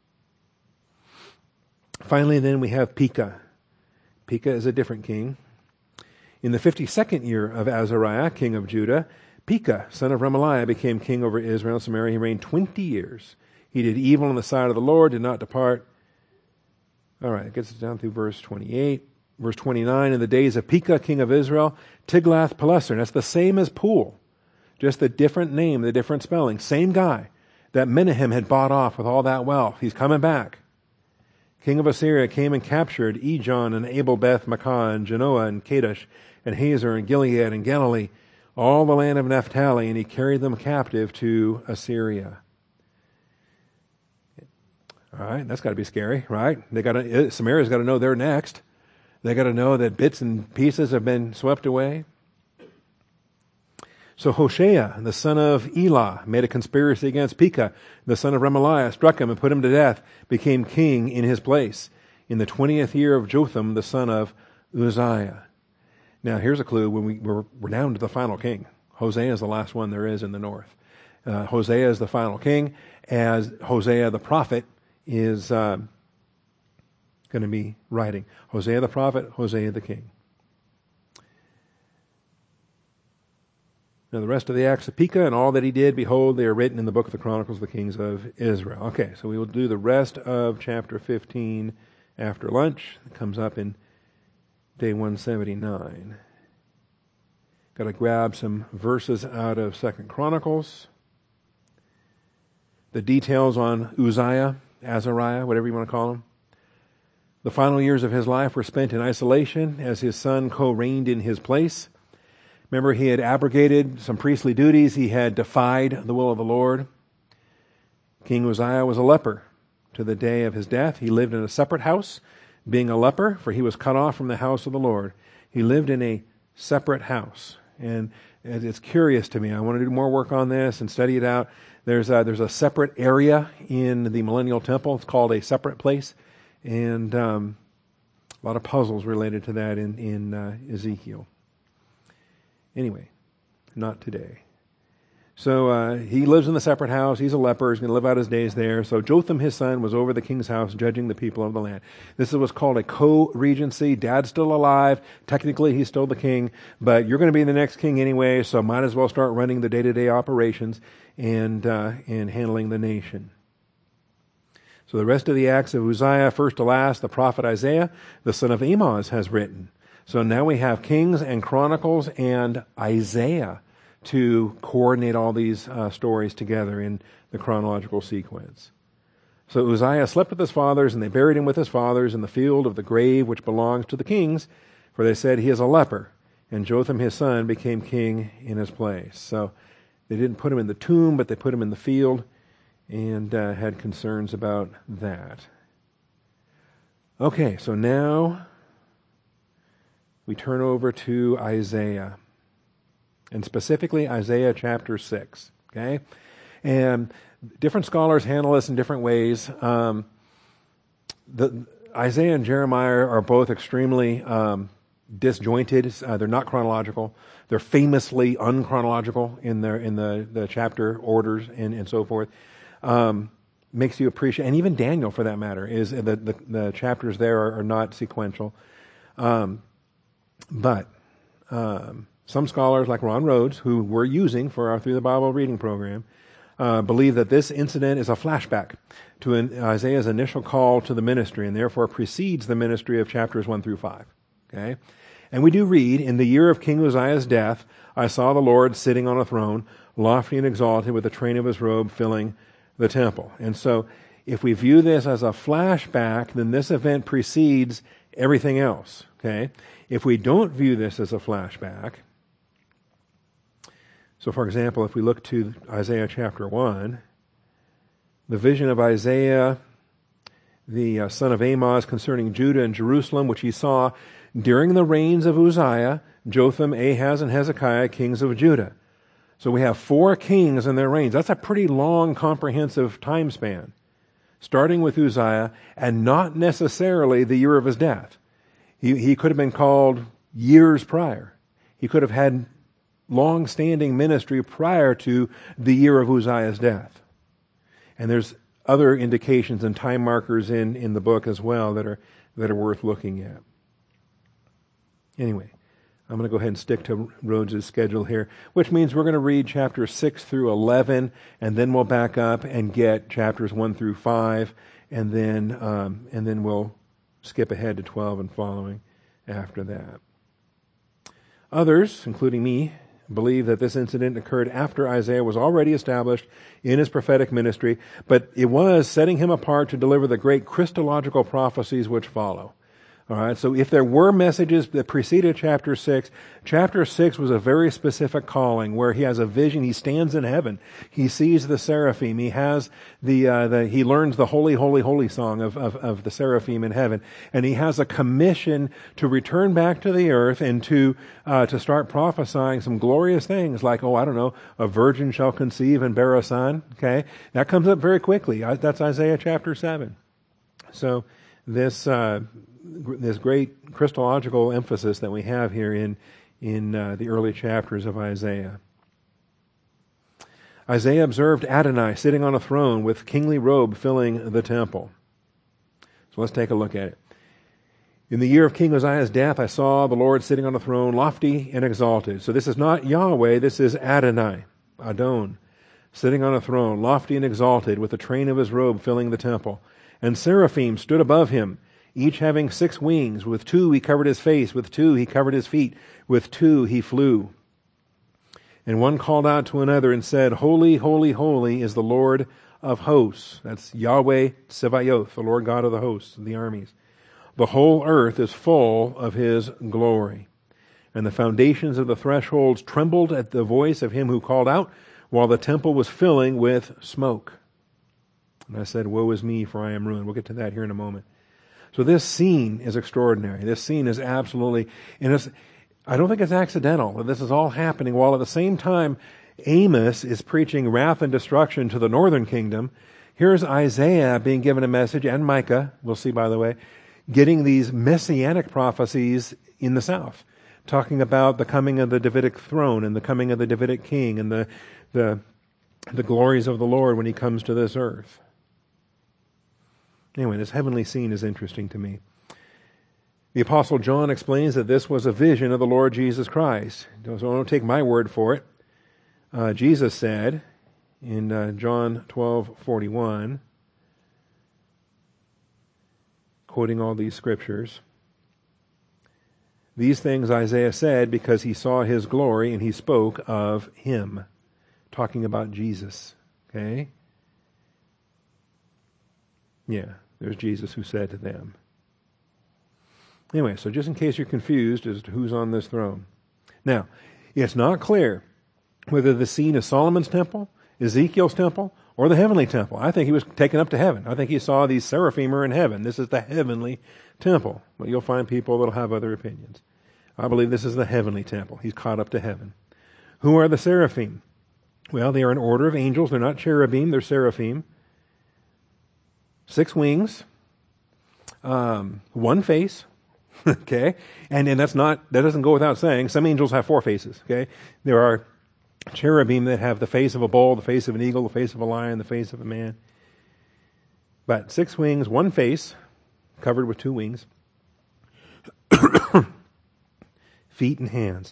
Finally, then, we have Pekah. Pekah is a different king. In the fifty-second year of Azariah, king of Judah, Pekah, son of Remaliah, became king over Israel and Samaria. He reigned twenty years. He did evil in the sight of the Lord, did not depart. All right, it gets down through verse twenty-eight. Verse twenty-nine, in the days of Pekah, king of Israel, Tiglath-Pileser. That's the same as Pul, just the different name, the different spelling. Same guy that Menahem had bought off with all that wealth. He's coming back. King of Assyria came and captured Ijon and Abel-Beth-Maacah and Genoa and Kadesh and Hazor and Gilead and Galilee, all the land of Naphtali, and he carried them captive to Assyria. All right, that's got to be scary, right? They got to, Samaria's got to know they're next. They got to know that bits and pieces have been swept away. So Hoshea, the son of Elah, made a conspiracy against Pekah, the son of Remaliah, struck him and put him to death, became king in his place, in the twentieth year of Jotham, the son of Uzziah. Now, here's a clue. When we, we're, we're down to the final king. Hosea is the last one there is in the north. Uh, Hosea is the final king, as Hosea the prophet is uh, going to be writing. Hosea the prophet, Hosea the king. Now, the rest of the acts of Pekah and all that he did, behold, they are written in the book of the Chronicles of the Kings of Israel. Okay, so we will do the rest of chapter fifteen after lunch. It comes up in day one seventy-nine. Got to grab some verses out of Second Chronicles. The details on Uzziah, Azariah, whatever you want to call him. The final years of his life were spent in isolation as his son co-reigned in his place. Remember, he had abrogated some priestly duties. He had defied the will of the Lord. King Uzziah was a leper to the day of his death. He lived in a separate house, being a leper, for he was cut off from the house of the Lord. He lived in a separate house. And it's curious to me. I want to do more work on this and study it out. There's a, there's a separate area in the Millennial Temple. It's called a separate place. And um, a lot of puzzles related to that in, in uh, Ezekiel. Anyway, not today. So uh, he lives in the separate house. He's a leper. He's going to live out his days there. So Jotham, his son, was over the king's house, judging the people of the land. This is what's called a co-regency. Dad's still alive. Technically, he's still the king, but you're going to be the next king anyway, so might as well start running the day-to-day operations and uh, and handling the nation. So the rest of the acts of Uzziah, first to last, the prophet Isaiah, the son of Amoz, has written. So now we have Kings and Chronicles and Isaiah to coordinate all these uh, stories together in the chronological sequence. So Uzziah slept with his fathers, and they buried him with his fathers in the field of the grave which belongs to the kings, for they said, he is a leper. And Jotham his son became king in his place. So they didn't put him in the tomb, but they put him in the field, and uh, had concerns about that. Okay, so now we turn over to Isaiah. And specifically Isaiah chapter six, okay? And different scholars handle this in different ways. Um, the, Isaiah and Jeremiah are both extremely um, disjointed. Uh, they're not chronological. They're famously unchronological in their in the, the chapter orders and, and so forth. Um, makes you appreciate, and even Daniel, for that matter, is the the, the chapters there are, are not sequential. Um, but um, Some scholars, like Ron Rhodes, who we're using for our Through the Bible reading program, uh, believe that this incident is a flashback to an, Isaiah's initial call to the ministry, and therefore precedes the ministry of chapters one through five. Okay, and we do read, in the year of King Uzziah's death, I saw the Lord sitting on a throne, lofty and exalted, with the train of his robe filling the temple. And so, if we view this as a flashback, then this event precedes everything else. Okay, if we don't view this as a flashback, so, for example, if we look to Isaiah chapter one, the vision of Isaiah, the uh, son of Amoz, concerning Judah and Jerusalem, which he saw during the reigns of Uzziah, Jotham, Ahaz, and Hezekiah, kings of Judah. So we have four kings in their reigns. That's a pretty long, comprehensive time span, starting with Uzziah, and not necessarily the year of his death. He, he could have been called years prior. He could have had long-standing ministry prior to the year of Uzziah's death. And there's other indications and time markers in, in the book as well that are that are worth looking at. Anyway, I'm going to go ahead and stick to Rhodes' schedule here, which means we're going to read chapters six through eleven, and then we'll back up and get chapters one through five, and then um, and then we'll skip ahead to twelve and following after that. Others, including me, believe that this incident occurred after Isaiah was already established in his prophetic ministry, but it was setting him apart to deliver the great Christological prophecies which follow. All right, so if there were messages that preceded chapter six, chapter six was a very specific calling where he has a vision. He stands in heaven. He sees the seraphim. He has the, uh, the he learns the holy, holy, holy song of, of, of the seraphim in heaven. And he has a commission to return back to the earth and to, uh, to start prophesying some glorious things like, oh, I don't know, a virgin shall conceive and bear a son. Okay. That comes up very quickly. That's Isaiah chapter seven. So this, uh, this great Christological emphasis that we have here in in uh, the early chapters of Isaiah. Isaiah observed Adonai sitting on a throne with kingly robe filling the temple. So let's take a look at it. In the year of King Uzziah's death, I saw the Lord sitting on a throne, lofty and exalted. So this is not Yahweh, this is Adonai, Adon, sitting on a throne, lofty and exalted, with the train of his robe filling the temple. And seraphim stood above him, each having six wings. With two he covered his face, with two he covered his feet, with two he flew. And one called out to another and said, Holy, holy, holy is the Lord of hosts. That's Yahweh Tsevaoth, the Lord God of the hosts, the armies. The whole earth is full of his glory. And the foundations of the thresholds trembled at the voice of him who called out, while the temple was filling with smoke. And I said, Woe is me, for I am ruined. We'll get to that here in a moment. So this scene is extraordinary. This scene is absolutely, and it's, I don't think it's accidental that this is all happening while at the same time Amos is preaching wrath and destruction to the northern kingdom. Here's Isaiah being given a message, and Micah, we'll see by the way, getting these messianic prophecies in the south, talking about the coming of the Davidic throne and the coming of the Davidic king and the the, the glories of the Lord when he comes to this earth. Anyway, this heavenly scene is interesting to me. The Apostle John explains that this was a vision of the Lord Jesus Christ. So don't take my word for it. Uh, Jesus said in uh, John twelve forty-one, quoting all these scriptures, these things Isaiah said because he saw his glory and he spoke of him, talking about Jesus. Okay? Yeah, there's Jesus who said to them. Anyway, so just in case you're confused as to who's on this throne. Now, it's not clear whether the scene is Solomon's temple, Ezekiel's temple, or the heavenly temple. I think he was taken up to heaven. I think he saw these seraphim are in heaven. This is the heavenly temple. But you'll find people that'll have other opinions. I believe this is the heavenly temple. He's caught up to heaven. Who are the seraphim? Well, they are an order of angels. They're not cherubim, they're seraphim. Six wings, um, one face. Okay, and and that's not that doesn't go without saying. Some angels have four faces. Okay, there are cherubim that have the face of a bull, the face of an eagle, the face of a lion, the face of a man. But six wings, one face, covered with two wings, feet and hands.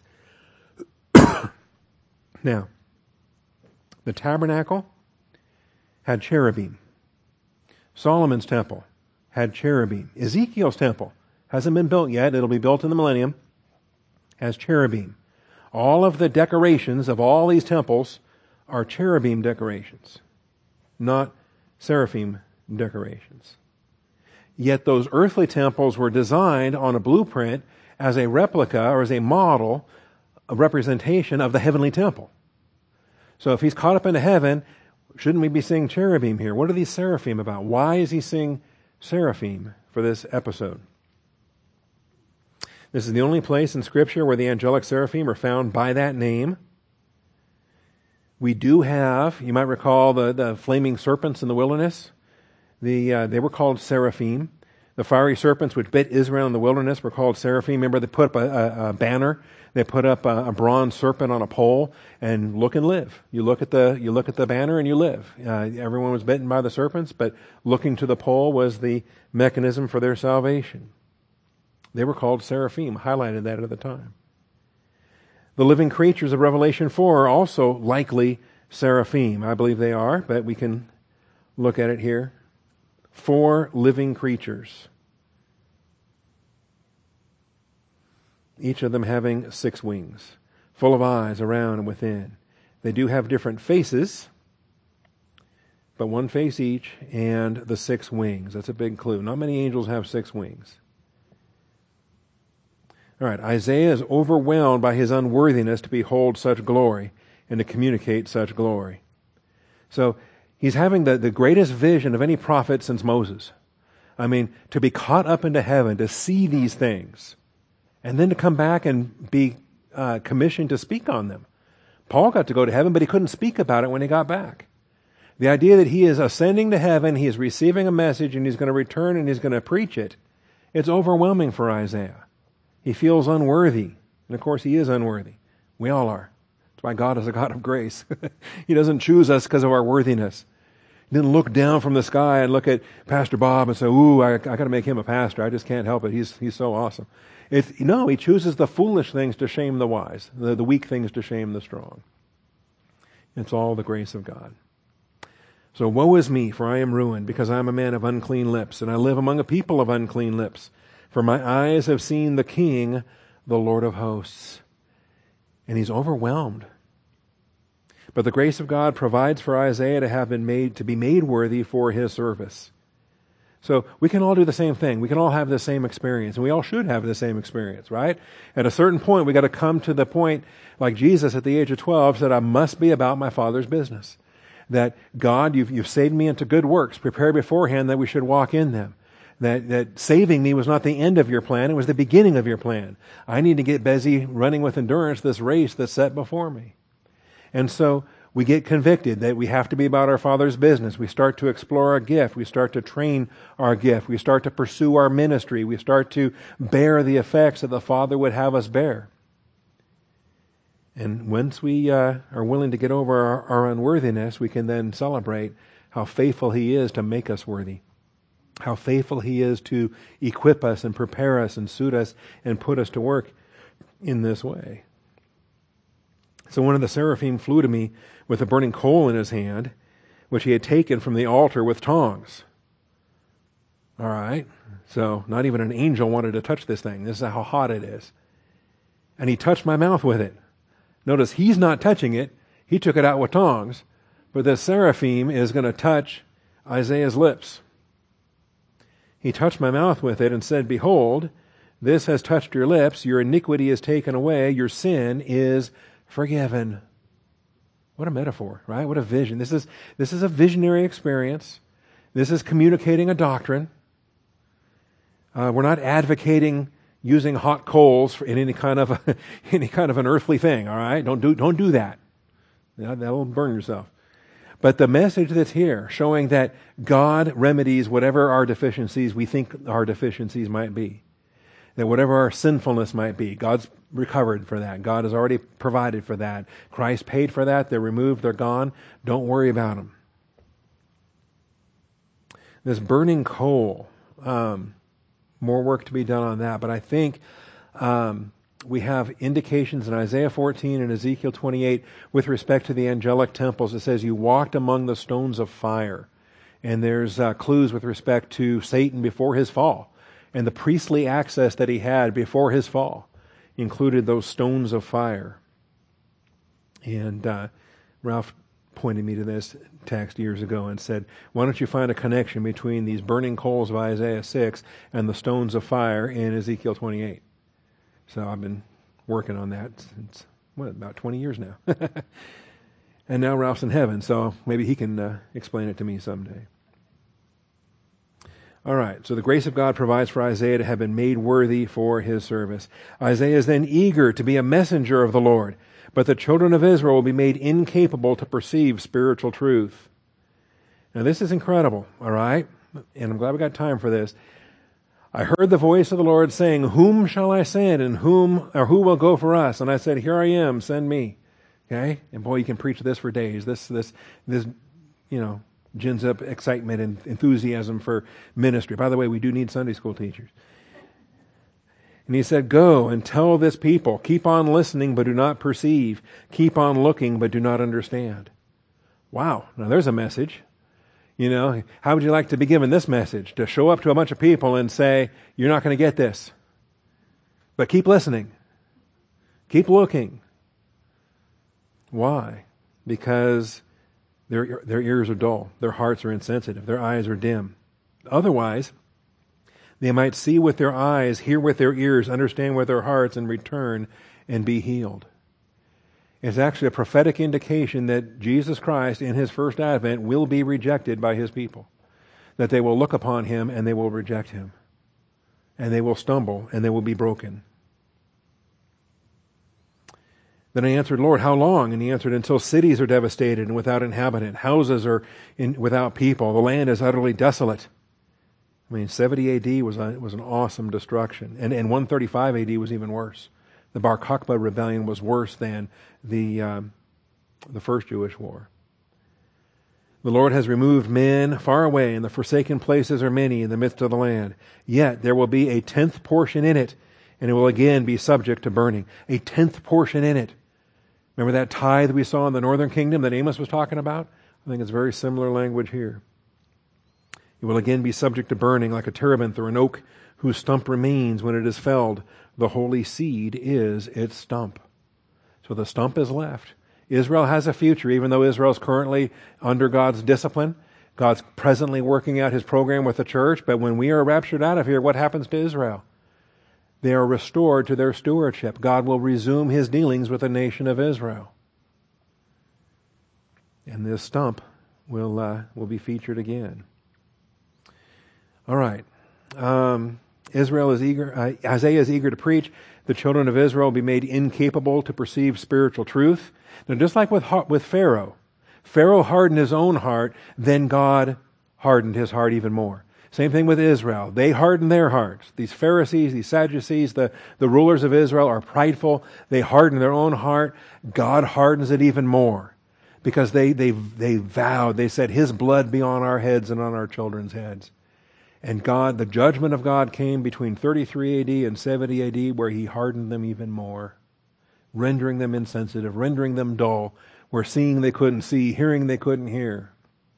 Now, the tabernacle had cherubim. Solomon's temple had cherubim. Ezekiel's temple hasn't been built yet. It'll be built in the millennium. Has cherubim. All of the decorations of all these temples are cherubim decorations, not seraphim decorations. Yet those earthly temples were designed on a blueprint as a replica or as a model, a representation of the heavenly temple. So if he's caught up into heaven, shouldn't we be seeing cherubim here? What are these seraphim about? Why is he seeing seraphim for this episode? This is the only place in Scripture where the angelic seraphim are found by that name. We do have, you might recall the, the flaming serpents in the wilderness. The uh, they were called seraphim. The fiery serpents which bit Israel in the wilderness were called seraphim. Remember, they put up a, a, a banner. They put up a, a bronze serpent on a pole, and look and live. You look at the you look at the banner and you live. Uh, everyone was bitten by the serpents, but looking to the pole was the mechanism for their salvation. They were called seraphim, highlighted that at the time. The living creatures of Revelation four are also likely seraphim. I believe they are, but we can look at it here. Four living creatures. Each of them having six wings, full of eyes around and within. They do have different faces, but one face each, and the six wings. That's a big clue. Not many angels have six wings. All right, Isaiah is overwhelmed by his unworthiness to behold such glory and to communicate such glory. So he's having the, the greatest vision of any prophet since Moses. I mean, to be caught up into heaven, to see these things, and then to come back and be uh, commissioned to speak on them. Paul got to go to heaven, but he couldn't speak about it when he got back. The idea that he is ascending to heaven, he is receiving a message, and he's going to return and he's going to preach it, it's overwhelming for Isaiah. He feels unworthy. And of course, he is unworthy. We all are. That's why God is a God of grace. He doesn't choose us because of our worthiness. He didn't look down from the sky and look at Pastor Bob and say, ooh, I, I got to make him a pastor. I just can't help it. He's he's so awesome. It's, no, he chooses the foolish things to shame the wise, the, the weak things to shame the strong. It's all the grace of God. So woe is me, for I am ruined, because I am a man of unclean lips, and I live among a people of unclean lips. For my eyes have seen the King, the Lord of hosts. And he's overwhelmed. But the grace of God provides for Isaiah to have been made, to be made worthy for his service. So we can all do the same thing. We can all have the same experience. And we all should have the same experience, right? At a certain point, we got to come to the point, like Jesus at the age of twelve said, I must be about my Father's business. That God, you've, you've saved me into good works, prepared beforehand that we should walk in them. that, that saving me was not the end of your plan, it was the beginning of your plan. I need to get busy running with endurance this race that's set before me. And so we get convicted that we have to be about our Father's business. We start to explore our gift. We start to train our gift. We start to pursue our ministry. We start to bear the effects that the Father would have us bear. And once we uh, are willing to get over our, our unworthiness, we can then celebrate how faithful He is to make us worthy. How faithful He is to equip us and prepare us and suit us and put us to work in this way. So one of the seraphim flew to me with a burning coal in his hand, which he had taken from the altar with tongs. All right. So not even an angel wanted to touch this thing. This is how hot it is. And he touched my mouth with it. Notice he's not touching it. He took it out with tongs. But the seraphim is going to touch Isaiah's lips. He touched my mouth with it and said, "Behold, this has touched your lips. Your iniquity is taken away. Your sin is forgiven." What a metaphor, right? What a vision. This is, this is a visionary experience. This is communicating a doctrine. Uh, we're not advocating using hot coals for in any kind of a, any kind of an earthly thing. All right, don't do don't do that. That will burn yourself. But the message that's here, showing that God remedies whatever our deficiencies we think our deficiencies might be, that whatever our sinfulness might be, God's recovered for that. God has already provided for that. Christ paid for that. They're removed. They're gone. Don't worry about them. This burning coal. Um, More work to be done on that. But I think um, we have indications in Isaiah fourteen and Ezekiel twenty-eight with respect to the angelic temples. It says, "You walked among the stones of fire." And there's uh, clues with respect to Satan before his fall. And the priestly access that he had before his fall included those stones of fire. And uh, Ralph pointed me to this text years ago and said, why don't you find a connection between these burning coals of Isaiah six and the stones of fire in Ezekiel twenty-eight? So I've been working on that since, what, about twenty years now. And now Ralph's in heaven, so maybe he can uh, explain it to me someday. All right, so the grace of God provides for Isaiah to have been made worthy for his service. Isaiah is then eager to be a messenger of the Lord, but the children of Israel will be made incapable to perceive spiritual truth. Now this is incredible, all right? And I'm glad we got time for this. I heard the voice of the Lord saying, "Whom shall I send, and whom or who will go for us?" And I said, "Here I am, send me." Okay? And boy, you can preach this for days. This, this, this, you know, gins up excitement and enthusiasm for ministry. By the way, we do need Sunday school teachers. And he said, "Go and tell this people, keep on listening but do not perceive. Keep on looking but do not understand." Wow, now there's a message. You know, how would you like to be given this message? To show up to a bunch of people and say, "You're not going to get this. But keep listening. Keep looking." Why? Because their, their ears are dull. Their hearts are insensitive. Their eyes are dim. Otherwise, they might see with their eyes, hear with their ears, understand with their hearts, and return and be healed. It's actually a prophetic indication that Jesus Christ in His first advent will be rejected by His people. That they will look upon Him and they will reject Him. And they will stumble and they will be broken. Then I answered, "Lord, how long?" And He answered, "Until cities are devastated and without inhabitant, houses are in, without people, the land is utterly desolate." I mean, seventy A D was a, was an awesome destruction. And, and one thirty-five A D was even worse. The Bar Kokhba rebellion was worse than the, um, the first Jewish war. "The Lord has removed men far away, and the forsaken places are many in the midst of the land. Yet there will be a tenth portion in it, and it will again be subject to burning." A tenth portion in it. Remember that tithe we saw in the northern kingdom that Amos was talking about? I think it's very similar language here. "It will again be subject to burning like a terebinth or an oak whose stump remains when it is felled. The holy seed is its stump." So the stump is left. Israel has a future, even though Israel is currently under God's discipline. God's presently working out His program with the church. But when we are raptured out of here, what happens to Israel? They are restored to their stewardship. God will resume His dealings with the nation of Israel. And this stump will uh, will be featured again. All right. Um, Israel is eager, uh, Isaiah is eager to preach. The children of Israel will be made incapable to perceive spiritual truth. Now, just like with, with Pharaoh, Pharaoh hardened his own heart, then God hardened his heart even more. Same thing with Israel. They hardened their hearts. These Pharisees, these Sadducees, the, the rulers of Israel are prideful. They harden their own heart. God hardens it even more because they, they, they vowed, they said, His blood be on our heads and on our children's heads. And God, the judgment of God came between thirty-three A D and seventy A D where He hardened them even more, rendering them insensitive, rendering them dull, where seeing they couldn't see, hearing they couldn't hear.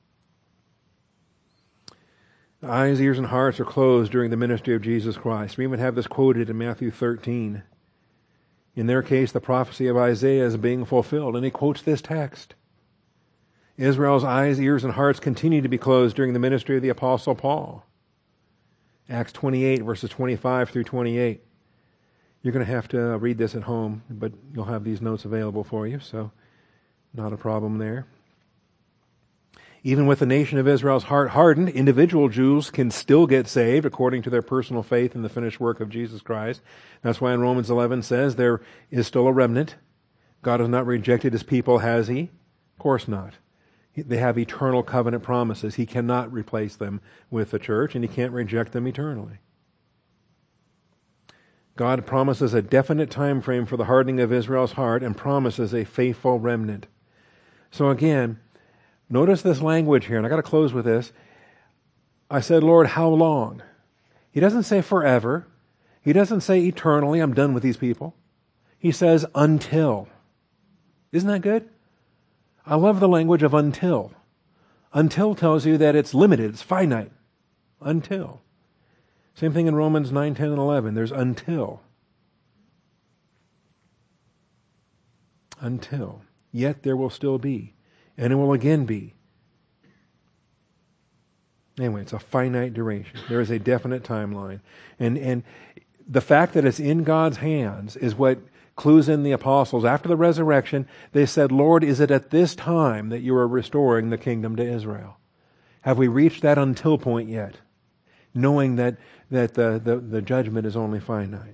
The eyes, ears, and hearts are closed during the ministry of Jesus Christ. We even have this quoted in Matthew thirteen. In their case, the prophecy of Isaiah is being fulfilled, and he quotes this text. Israel's eyes, ears, and hearts continue to be closed during the ministry of the Apostle Paul. Acts twenty-eight, verses twenty-five through twenty-eight. You're going to have to read this at home, but you'll have these notes available for you, so not a problem there. Even with the nation of Israel's heart hardened, individual Jews can still get saved according to their personal faith in the finished work of Jesus Christ. That's why in Romans eleven says there is still a remnant. God has not rejected His people, has He? Of course not. They have eternal covenant promises. He cannot replace them with the church, and He can't reject them eternally. God promises a definite time frame for the hardening of Israel's heart and promises a faithful remnant. So again, notice this language here, and I got to close with this. I said, Lord, how long? He doesn't say forever. He doesn't say eternally, I'm done with these people. He says until. Isn't that good? I love the language of until. Until tells you that it's limited, it's finite. Until. Same thing in Romans nine, ten, and eleven. There's until. Until. Yet there will still be. And it will again be. Anyway, it's a finite duration. There is a definite timeline. And, and the fact that it's in God's hands is what clues in the apostles. After the resurrection, they said, Lord, is it at this time that you are restoring the kingdom to Israel? Have we reached that until point yet? Knowing that, that the, the, the judgment is only finite.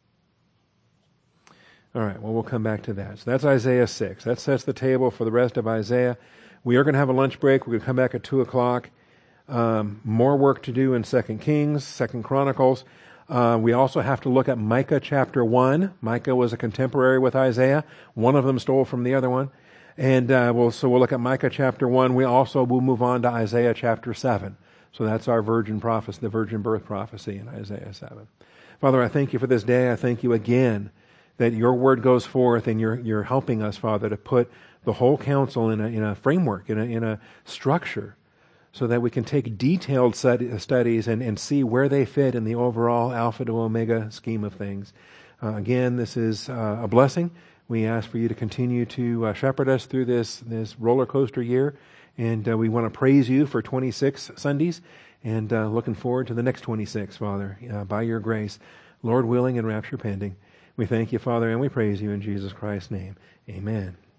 All right, well, we'll come back to that. So that's Isaiah six. That sets the table for the rest of Isaiah. We are going to have a lunch break. We're going to come back at two o'clock. Um, more work to do in Second Kings, Second Chronicles. Uh, we also have to look at Micah chapter one. Micah was a contemporary with Isaiah. One of them stole from the other one. And uh, we'll, so we'll look at Micah chapter one. We also will move on to Isaiah chapter seven. So that's our virgin prophecy, the virgin birth prophecy in Isaiah seven. Father, I thank you for this day. I thank you again that your word goes forth and you're, you're helping us, Father, to put the whole counsel in a, in a framework, in a, in a structure, so that we can take detailed studies and, and see where they fit in the overall Alpha to Omega scheme of things. Uh, again, this is uh, a blessing. We ask for you to continue to uh, shepherd us through this, this roller coaster year. And uh, we want to praise you for twenty-six Sundays and uh, looking forward to the next twenty-six, Father, uh, by your grace, Lord willing and rapture pending. We thank you, Father, and we praise you in Jesus Christ's name. Amen.